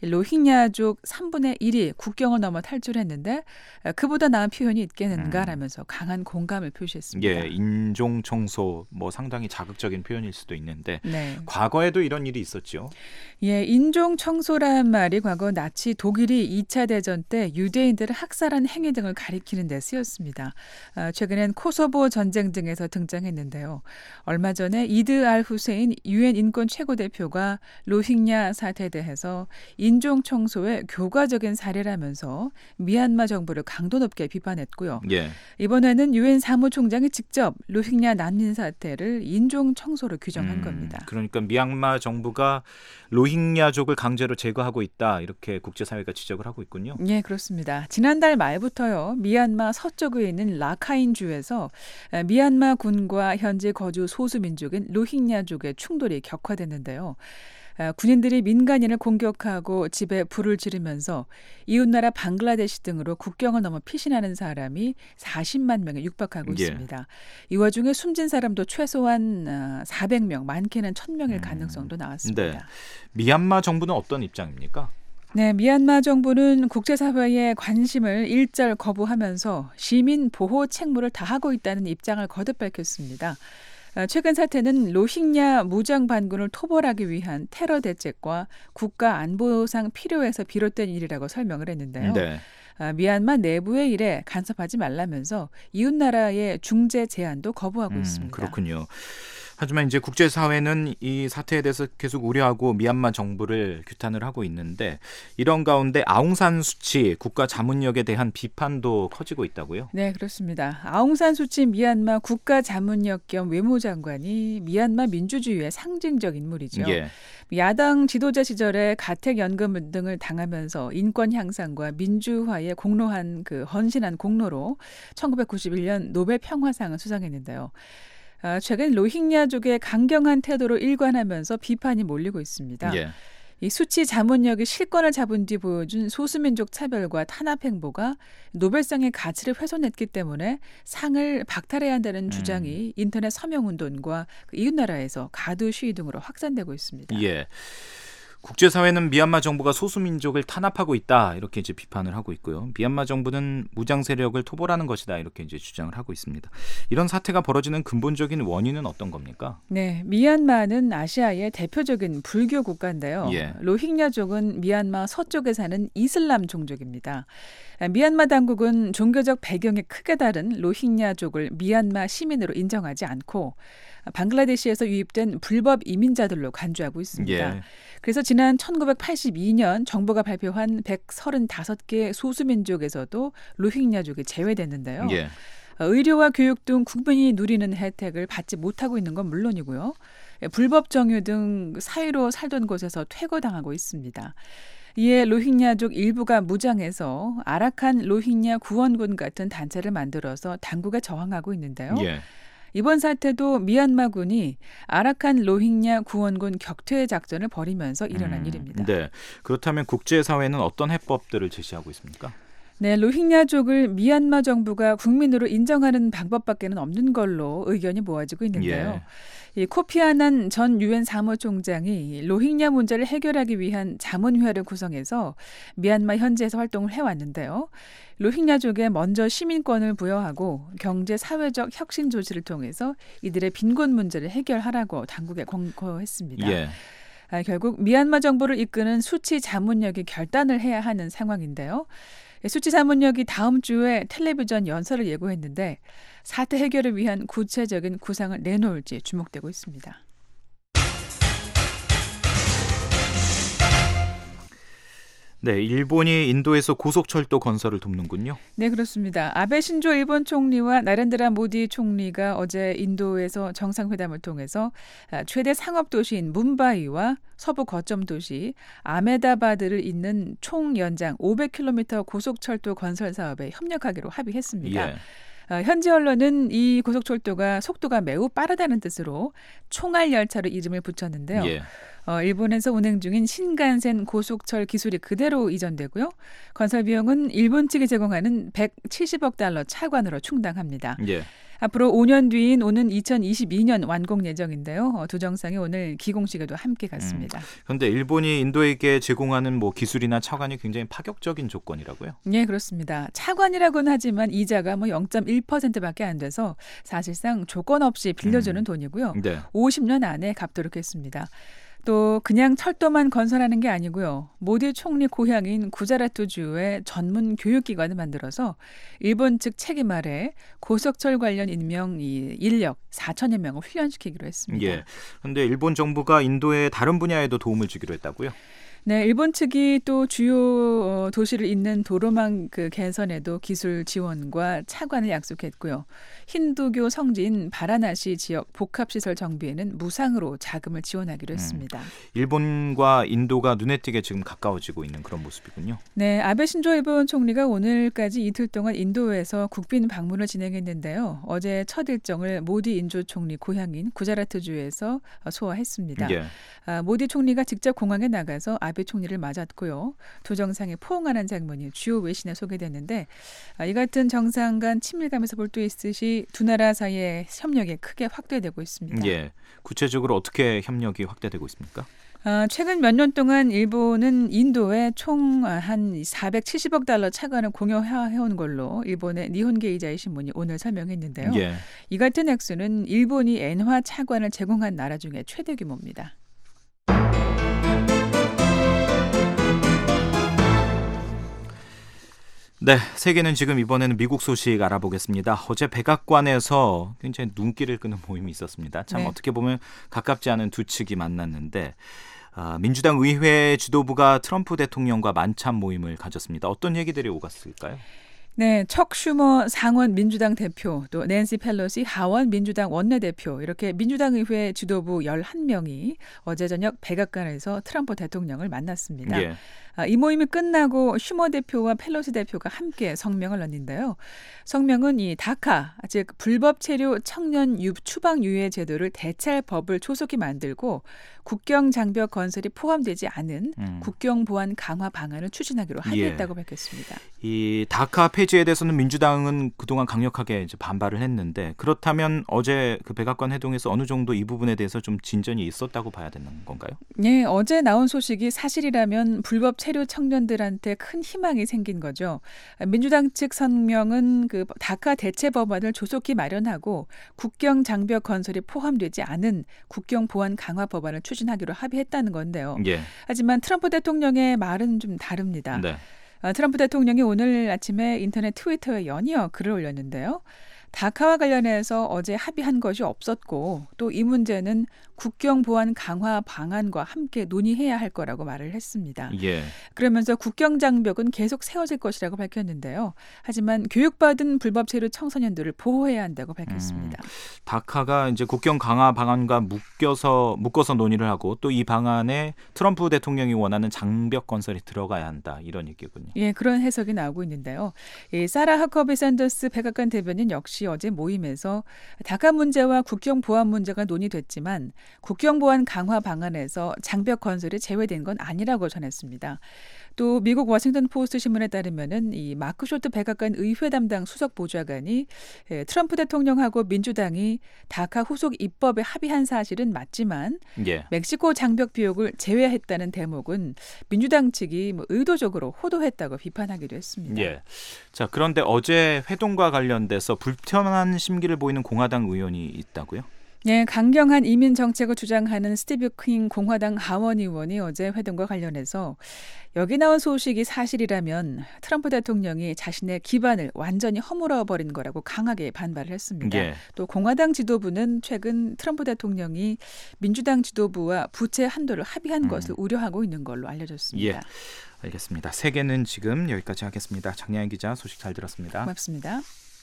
로힝야족 3분의 1이 국경을 넘어 탈출했는데 그보다 나은 표현이 있겠는가라면서 강한 공감을 표시했습니다. 예, 인종 청소 상당히 자극적인 표현일 수도 있는데 네. 과거에도 이런 일이 있었죠. 예, 인종 청소란 말이 과거 나치 독일이 2차 대전 때 유대인들을 학살한 행위 등을 가리키는 데 쓰였습니다. 최근엔 코소보 전쟁 등에서 등장했는데요. 얼마 전에 이드 알 후세인 유엔 인권 최고대표가 로힝야 사태에 대해서 인종 청소의 교과적인 사례라면서 미얀마 정부를 강도 높게 비판했고요. 예. 이번에는 유엔 사무총장이 직접 로힝야 난민 사태를 인종 청소로 규정한 겁니다. 그러니까 미얀마 정부가 로힝야족을 강제로 제거하고 있다, 이렇게 국제사회가 지적을 하고 있군요. 네, 그렇습니다. 지난달 말부터요. 미얀마 서쪽에 있는 라카인주에서 미얀마 군과 현지 거주 소수민족인 로힝야족의 충돌이 격화됐는데요. 군인들이 민간인을 공격하고 집에 불을 지르면서 이웃나라 방글라데시 등으로 국경을 넘어 피신하는 사람이 40만 명에 육박하고 있습니다. 이 와중에 숨진 사람도 최소한 400명, 많게는 1000명일 가능성도 나왔습니다. 네. 미얀마 정부는 어떤 입장입니까? 네, 미얀마 정부는 국제사회의 관심을 일절 거부하면서 시민 보호 책무를 다하고 있다는 입장을 거듭 밝혔습니다. 최근 사태는 로힝야 무장 반군을 토벌하기 위한 테러 대책과 국가 안보상 필요해서 비롯된 일이라고 설명을 했는데요. 네. 미얀마 내부의 일에 간섭하지 말라면서 이웃나라의 중재 제안도 거부하고 있습니다. 그렇군요. 하지만 이제 국제사회는 이 사태에 대해서 계속 우려하고 미얀마 정부를 규탄을 하고 있는데 이런 가운데 아웅산 수치 국가자문역에 대한 비판도 커지고 있다고요? 네, 그렇습니다. 아웅산 수치 미얀마 국가자문역 겸 외무장관이 미얀마 민주주의의 상징적 인물이죠. 예. 야당 지도자 시절에 가택연금 등을 당하면서 인권 향상과 민주화에 공로한 헌신한 공로로 1991년 노벨 평화상을 수상했는데요. 최근 로힝야족의 강경한 태도로 일관하면서 비판이 몰리고 있습니다. 예. 이 수치 자문역이 실권을 잡은 뒤 보여준 소수민족 차별과 탄압 행보가 노벨상의 가치를 훼손했기 때문에 상을 박탈해야 한다는 주장이 인터넷 서명운동과 이웃나라에서 가두 시위 등으로 확산되고 있습니다. 예. 국제사회는 미얀마 정부가 소수민족을 탄압하고 있다 이렇게 이제 비판을 하고 있고요. 미얀마 정부는 무장 세력을 토벌하는 것이다 이렇게 이제 주장을 하고 있습니다. 이런 사태가 벌어지는 근본적인 원인은 어떤 겁니까? 네, 미얀마는 아시아의 대표적인 불교 국가인데요. 예. 로힝야족은 미얀마 서쪽에 사는 이슬람 종족입니다. 미얀마 당국은 종교적 배경이 크게 다른 로힝야족을 미얀마 시민으로 인정하지 않고 방글라데시에서 유입된 불법 이민자들로 간주하고 있습니다. 예. 그래서 지난 1982년 정부가 발표한 135개 소수민족에서도 로힝야족이 제외됐는데요. 예. 의료와 교육 등 국민이 누리는 혜택을 받지 못하고 있는 건 물론이고요. 불법 정유 등 사유로 살던 곳에서 퇴거당하고 있습니다. 이에 로힝야족 일부가 무장해서 아라칸 로힝야 구원군 같은 단체를 만들어서 당국에 저항하고 있는데요. 예. 이번 사태도 미얀마군이 아라칸 로힝야 구원군 격퇴 작전을 벌이면서 일어난 일입니다. 네. 그렇다면 국제사회는 어떤 해법들을 제시하고 있습니까? 네, 로힝야족을 미얀마 정부가 국민으로 인정하는 방법밖에는 없는 걸로 의견이 모아지고 있는데요. 이 코피 아난 전 유엔 사무총장이 로힝야 문제를 해결하기 위한 자문회를 구성해서 미얀마 현지에서 활동을 해왔는데요. 로힝야족에 먼저 시민권을 부여하고 경제 사회적 혁신 조치를 통해서 이들의 빈곤 문제를 해결하라고 당국에 권고했습니다. 예. 결국 미얀마 정부를 이끄는 수치 자문역이 결단을 해야 하는 상황인데요. 수치 자문역이 다음 주에 텔레비전 연설을 예고했는데 사태 해결을 위한 구체적인 구상을 내놓을지 주목되고 있습니다. 네, 일본이 인도에서 고속철도 건설을 돕는군요. 네, 그렇습니다. 아베 신조 일본 총리와 나렌드라 모디 총리가 어제 인도에서 정상회담을 통해서 최대 상업도시인 뭄바이와 서부 거점 도시 아메다바드를 잇는 총 연장 500km 고속철도 건설 사업에 협력하기로 합의했습니다. 예. 현지 언론은 이 고속철도가 속도가 매우 빠르다는 뜻으로 총알 열차로 이름을 붙였는데요. 예. 일본에서 운행 중인 신간센 고속철 기술이 그대로 이전되고요. 건설 비용은 일본 측이 제공하는 170억 달러 차관으로 충당합니다. 예. 앞으로 5년 뒤인 오는 2022년 완공 예정인데요. 두 정상이 오늘 기공식에도 함께 갔습니다. 그런데 일본이 인도에게 제공하는 기술이나 차관이 굉장히 파격적인 조건이라고요? 네, 그렇습니다. 차관이라고는 하지만 이자가 0.1%밖에 안 돼서 사실상 조건 없이 빌려주는 돈이고요. 네. 50년 안에 갚도록 했습니다. 또 그냥 철도만 건설하는 게 아니고요. 모디 총리 고향인 구자라트주에 전문 교육기관을 만들어서 일본 측 책임 아래 고속철 관련 인력 4천여 명을 훈련시키기로 했습니다. 예. 그런데 일본 정부가 인도의 다른 분야에도 도움을 주기로 했다고요? 네, 일본 측이 또 주요 도시를 잇는 도로망 개선에도 기술 지원과 차관을 약속했고요. 힌두교 성지인 바라나시 지역 복합시설 정비에는 무상으로 자금을 지원하기로 했습니다. 일본과 인도가 눈에 띄게 지금 가까워지고 있는 그런 모습이군요. 네, 아베 신조 일본 총리가 오늘까지 이틀 동안 인도에서 국빈 방문을 진행했는데요. 어제 첫 일정을 모디 인조 총리 고향인 구자라트주에서 소화했습니다. 예. 모디 총리가 직접 공항에 나가서 아베 총리를 맞았고요. 두 정상이 포옹하는 장면이 주요 외신에 소개됐는데 이 같은 정상 간 친밀감에서 볼 수 있듯이 두 나라 사이의 협력이 크게 확대되고 있습니다. 예. 구체적으로 어떻게 협력이 확대되고 있습니까? 최근 몇 년 동안 일본은 인도에 총 한 470억 달러 차관을 공여해온 걸로 일본의 니혼게이자이 신문이 오늘 설명했는데요. 예. 이 같은 액수는 일본이 엔화 차관을 제공한 나라 중에 최대 규모입니다. 네, 세계는 지금 이번에는 미국 소식 알아보겠습니다. 어제 백악관에서 굉장히 눈길을 끄는 모임이 있었습니다. 참 어떻게 보면 가깝지 않은 두 측이 만났는데 민주당 의회 지도부가 트럼프 대통령과 만찬 모임을 가졌습니다. 어떤 얘기들이 오갔을까요? 네, 척 슈머 상원 민주당 대표, 또 낸시 펠로시 하원 민주당 원내대표 이렇게 민주당 의회 지도부 11명이 어제 저녁 백악관에서 트럼프 대통령을 만났습니다. 예. 이 모임이 끝나고 슈머 대표와 펠로시 대표가 함께 성명을 냈는데요. 성명은 이 다카, 즉 불법 체류 청년 추방 유예 제도를 대체할 법을 조속히 만들고 국경 장벽 건설이 포함되지 않은 국경 보안 강화 방안을 추진하기로 합의했다고 밝혔습니다. 이 다카 폐지에 대해서는 민주당은 그동안 강력하게 이제 반발을 했는데 그렇다면 어제 그 백악관 회동에서 어느 정도 이 부분에 대해서 좀 진전이 있었다고 봐야 되는 건가요? 네, 어제 나온 소식이 사실이라면 불법 체류 청년들한테 큰 희망이 생긴 거죠. 민주당 측 성명은 그 다카 대체 법안을 조속히 마련하고 국경 장벽 건설이 포함되지 않은 국경 보안 강화 법안을 추진하기로 합의했다는 건데요. 예. 하지만 트럼프 대통령의 말은 좀 다릅니다. 네. 트럼프 대통령이 오늘 아침에 인터넷 트위터에 연이어 글을 올렸는데요. 다카와 관련해서 어제 합의한 것이 없었고 또 이 문제는 국경 보안 강화 방안과 함께 논의해야 할 거라고 말을 했습니다. 예. 그러면서 국경 장벽은 계속 세워질 것이라고 밝혔는데요. 하지만 교육받은 불법 체류 청소년들을 보호해야 한다고 밝혔습니다. 다카가 이제 국경 강화 방안과 묶어서 논의를 하고 또 이 방안에 트럼프 대통령이 원하는 장벽 건설이 들어가야 한다 이런 얘기군요. 예, 그런 해석이 나오고 있는데요. 사라 하커비 샌더스 백악관 대변인 역시 어제 모임에서 다카 문제와 국경 보안 문제가 논의됐지만 국경 보안 강화 방안에서 장벽 건설이 제외된 건 아니라고 전했습니다. 또 미국 워싱턴 포스트 신문에 따르면은 이 마크 쇼트 백악관 의회 담당 수석 보좌관이 트럼프 대통령하고 민주당이 다카 후속 입법에 합의한 사실은 맞지만 멕시코 장벽 비용을 제외했다는 대목은 민주당 측이 의도적으로 호도했다고 비판하기도 했습니다. 예. 자, 그런데 어제 회동과 관련돼서 불편한 심기를 보이는 공화당 의원이 있다고요? 네, 강경한 이민 정책을 주장하는 스티브 퀸 공화당 하원 의원이 어제 회동과 관련해서 여기 나온 소식이 사실이라면 트럼프 대통령이 자신의 기반을 완전히 허물어버린 거라고 강하게 반발을 했습니다. 예. 또 공화당 지도부는 최근 트럼프 대통령이 민주당 지도부와 부채 한도를 합의한 것을 우려하고 있는 걸로 알려졌습니다. 예, 알겠습니다. 세계는 지금 여기까지 하겠습니다. 장량희 기자 소식 잘 들었습니다. 고맙습니다.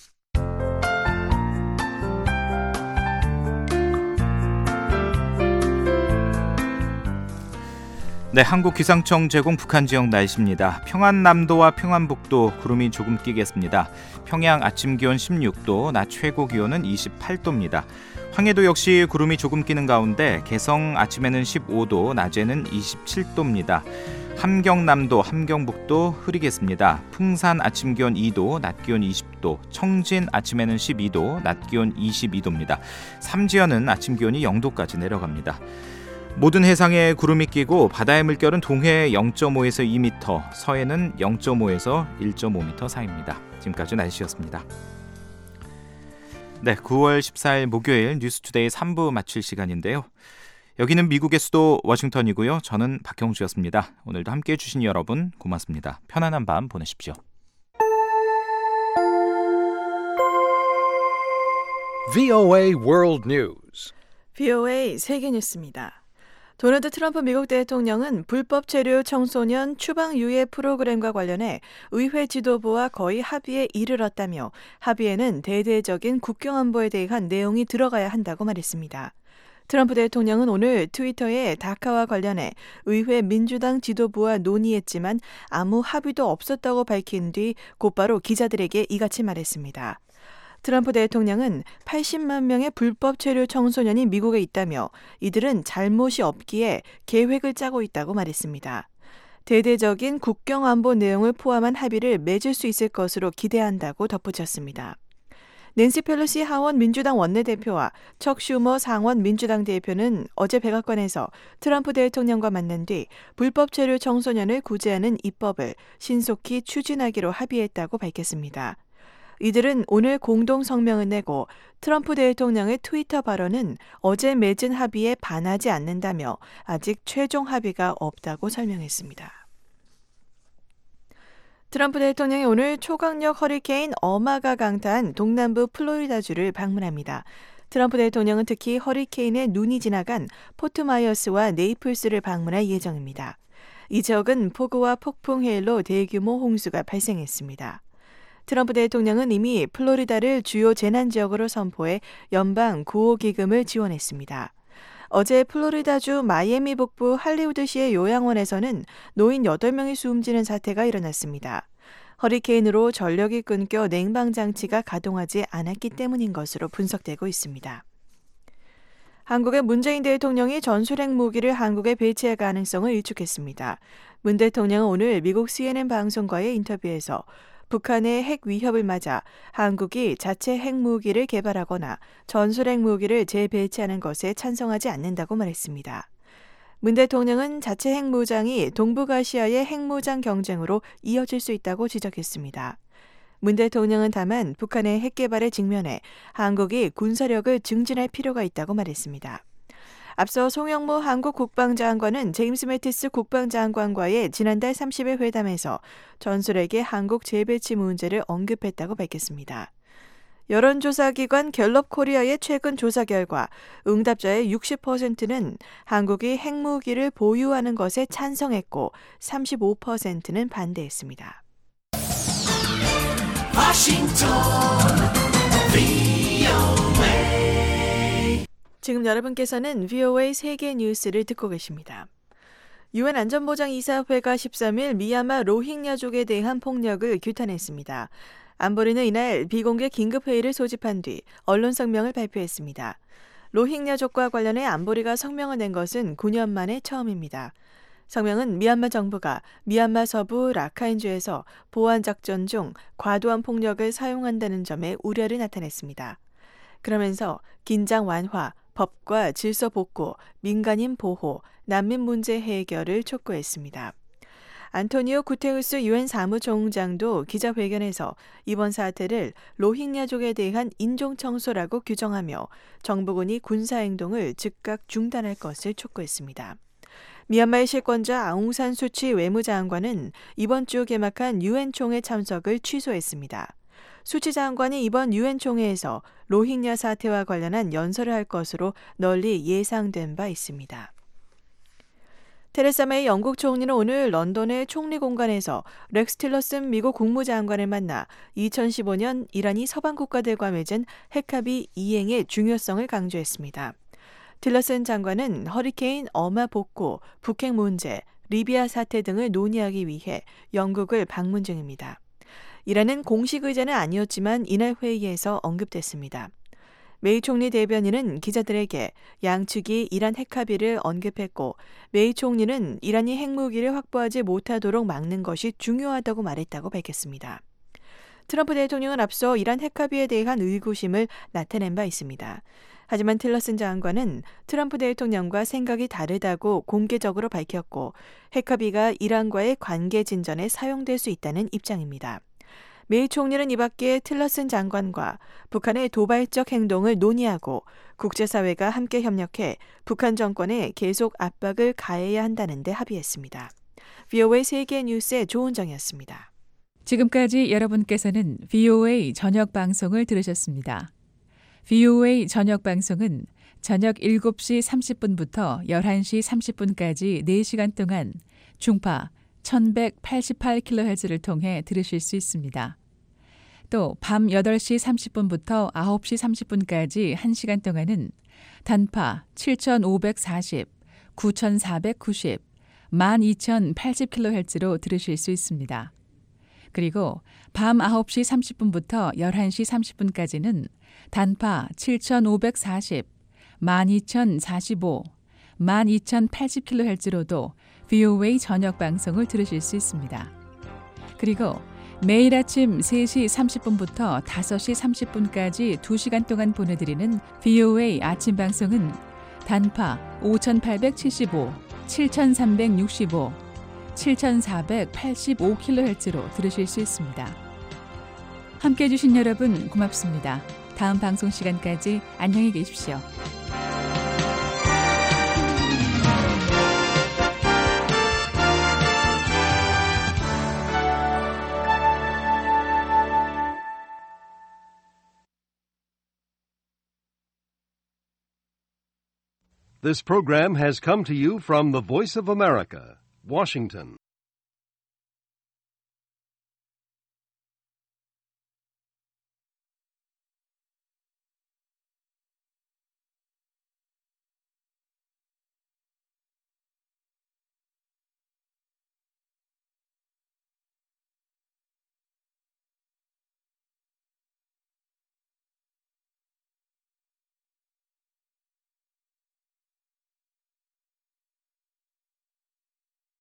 네, 한국기상청 제공 북한 지역 날씨입니다. 평안남도와 평안북도 구름이 조금 끼겠습니다. 평양 아침 기온 16도, 낮 최고 기온은 28도입니다. 황해도 역시 구름이 조금 끼는 가운데 개성 아침에는 15도, 낮에는 27도입니다. 함경남도, 함경북도 흐리겠습니다. 풍산 아침 기온 2도, 낮 기온 20도, 청진 아침에는 12도, 낮 기온 22도입니다. 삼지연은 아침 기온이 0도까지 내려갑니다. 모든 해상에 구름이 끼고 바다의 물결은 동해 0.5에서 2m, 서해는 0.5에서 1.5m 사이입니다. 지금까지 날씨였습니다. 네, 9월 14일 목요일 뉴스투데이 3부 마칠 시간인데요. 여기는 미국의 수도 워싱턴이고요. 저는 박형주였습니다. 오늘도 함께해 주신 여러분 고맙습니다. 편안한 밤 보내십시오. VOA World News. VOA 세계 뉴스입니다. 도널드 트럼프 미국 대통령은 불법 체류 청소년 추방 유예 프로그램과 관련해 의회 지도부와 거의 합의에 이르렀다며 합의에는 대대적인 국경 안보에 대한 내용이 들어가야 한다고 말했습니다. 트럼프 대통령은 오늘 트위터에 다카와 관련해 의회 민주당 지도부와 논의했지만 아무 합의도 없었다고 밝힌 뒤 곧바로 기자들에게 이같이 말했습니다. 트럼프 대통령은 80만 명의 불법 체류 청소년이 미국에 있다며 이들은 잘못이 없기에 계획을 짜고 있다고 말했습니다. 대대적인 국경 안보 내용을 포함한 합의를 맺을 수 있을 것으로 기대한다고 덧붙였습니다. 낸시 펠로시 하원 민주당 원내대표와 척 슈머 상원 민주당 대표는 어제 백악관에서 트럼프 대통령과 만난 뒤 불법 체류 청소년을 구제하는 입법을 신속히 추진하기로 합의했다고 밝혔습니다. 이들은 오늘 공동 성명을 내고 트럼프 대통령의 트위터 발언은 어제 맺은 합의에 반하지 않는다며 아직 최종 합의가 없다고 설명했습니다. 트럼프 대통령이 오늘 초강력 허리케인 어마가 강타한 동남부 플로리다주를 방문합니다. 트럼프 대통령은 특히 허리케인의 눈이 지나간 포트마이어스와 네이플스를 방문할 예정입니다. 이 지역은 폭우와 폭풍 해일로 대규모 홍수가 발생했습니다. 트럼프 대통령은 이미 플로리다를 주요 재난지역으로 선포해 연방 구호기금을 지원했습니다. 어제 플로리다주 마이애미 북부 할리우드시의 요양원에서는 노인 8명이 숨지는 사태가 일어났습니다. 허리케인으로 전력이 끊겨 냉방장치가 가동하지 않았기 때문인 것으로 분석되고 있습니다. 한국의 문재인 대통령이 전술핵 무기를 한국에 배치할 가능성을 일축했습니다. 문 대통령은 오늘 미국 CNN 방송과의 인터뷰에서 북한의 핵 위협을 맞아 한국이 자체 핵무기를 개발하거나 전술핵 무기를 재배치하는 것에 찬성하지 않는다고 말했습니다. 문 대통령은 자체 핵무장이 동북아시아의 핵무장 경쟁으로 이어질 수 있다고 지적했습니다. 문 대통령은 다만 북한의 핵 개발에 직면해 한국이 군사력을 증진할 필요가 있다고 말했습니다. 앞서 송영무 한국 국방장관은 제임스 매티스 국방장관과의 지난달 30일 회담에서 전술핵의 한국 재배치 문제를 언급했다고 밝혔습니다. 여론조사기관 갤럽코리아의 최근 조사 결과 응답자의 60%는 한국이 핵무기를 보유하는 것에 찬성했고 35%는 반대했습니다. 지금 여러분께서는 VOA 세계 뉴스를 듣고 계십니다. 유엔 안전보장이사회가 13일 미얀마 로힝야족에 대한 폭력을 규탄했습니다. 안보리는 이날 비공개 긴급회의를 소집한 뒤 언론 성명을 발표했습니다. 로힝야족과 관련해 안보리가 성명을 낸 것은 9년 만에 처음입니다. 성명은 미얀마 정부가 미얀마 서부 라카인주에서 보안작전 중 과도한 폭력을 사용한다는 점에 우려를 나타냈습니다. 그러면서 긴장 완화, 법과 질서 복구, 민간인 보호, 난민 문제 해결을 촉구했습니다. 안토니오 구테우스 유엔 사무총장도 기자회견에서 이번 사태를 로힝야족에 대한 인종청소라고 규정하며 정부군이 군사행동을 즉각 중단할 것을 촉구했습니다. 미얀마의 실권자 아웅산 수치 외무장관은 이번 주 개막한 유엔 총회 참석을 취소했습니다. 수치 장관이 이번 유엔 총회에서 로힝야 사태와 관련한 연설을 할 것으로 널리 예상된 바 있습니다. 테레사 메이 영국 총리는 오늘 런던의 총리 공간에서 렉스 틸러슨 미국 국무장관을 만나 2015년 이란이 서방 국가들과 맺은 핵합의 이행의 중요성을 강조했습니다. 틸러슨 장관은 허리케인 어마 복구, 북핵 문제, 리비아 사태 등을 논의하기 위해 영국을 방문 중입니다. 이란은 공식 의제는 아니었지만 이날 회의에서 언급됐습니다. 메이 총리 대변인은 기자들에게 양측이 이란 핵합의를 언급했고 메이 총리는 이란이 핵무기를 확보하지 못하도록 막는 것이 중요하다고 말했다고 밝혔습니다. 트럼프 대통령은 앞서 이란 핵합의에 대한 의구심을 나타낸 바 있습니다. 하지만 틸러슨 장관은 트럼프 대통령과 생각이 다르다고 공개적으로 밝혔고 핵합의가 이란과의 관계 진전에 사용될 수 있다는 입장입니다. 메이 총리는 이 밖에 틸러슨 장관과 북한의 도발적 행동을 논의하고 국제사회가 함께 협력해 북한 정권에 계속 압박을 가해야 한다는 데 합의했습니다. VOA 세계 뉴스의 조은정이었습니다. 지금까지 여러분께서는 VOA 저녁 방송을 들으셨습니다. VOA 저녁 방송은 저녁 7시 30분부터 11시 30분까지 4시간 동안 중파 1188kHz를 통해 들으실 수 있습니다. 또 밤 8시 30분부터 9시 30분까지 1시간 동안은 단파 7540, 9490, 12080kHz로 들으실 수 있습니다. 그리고 밤 9시 30분부터 11시 30분까지는 단파 7540, 12045, 12080kHz로도 VOA 저녁 방송을 들으실 수 있습니다. 그리고 매일 아침 3시 30분부터 5시 30분까지 2시간 동안 보내드리는 VOA 아침 방송은 단파 5875, 7365, 7485kHz로 들으실 수 있습니다. 함께해 주신 여러분 고맙습니다. 다음 방송 시간까지 안녕히 계십시오. This program has come to you from the Voice of America, Washington.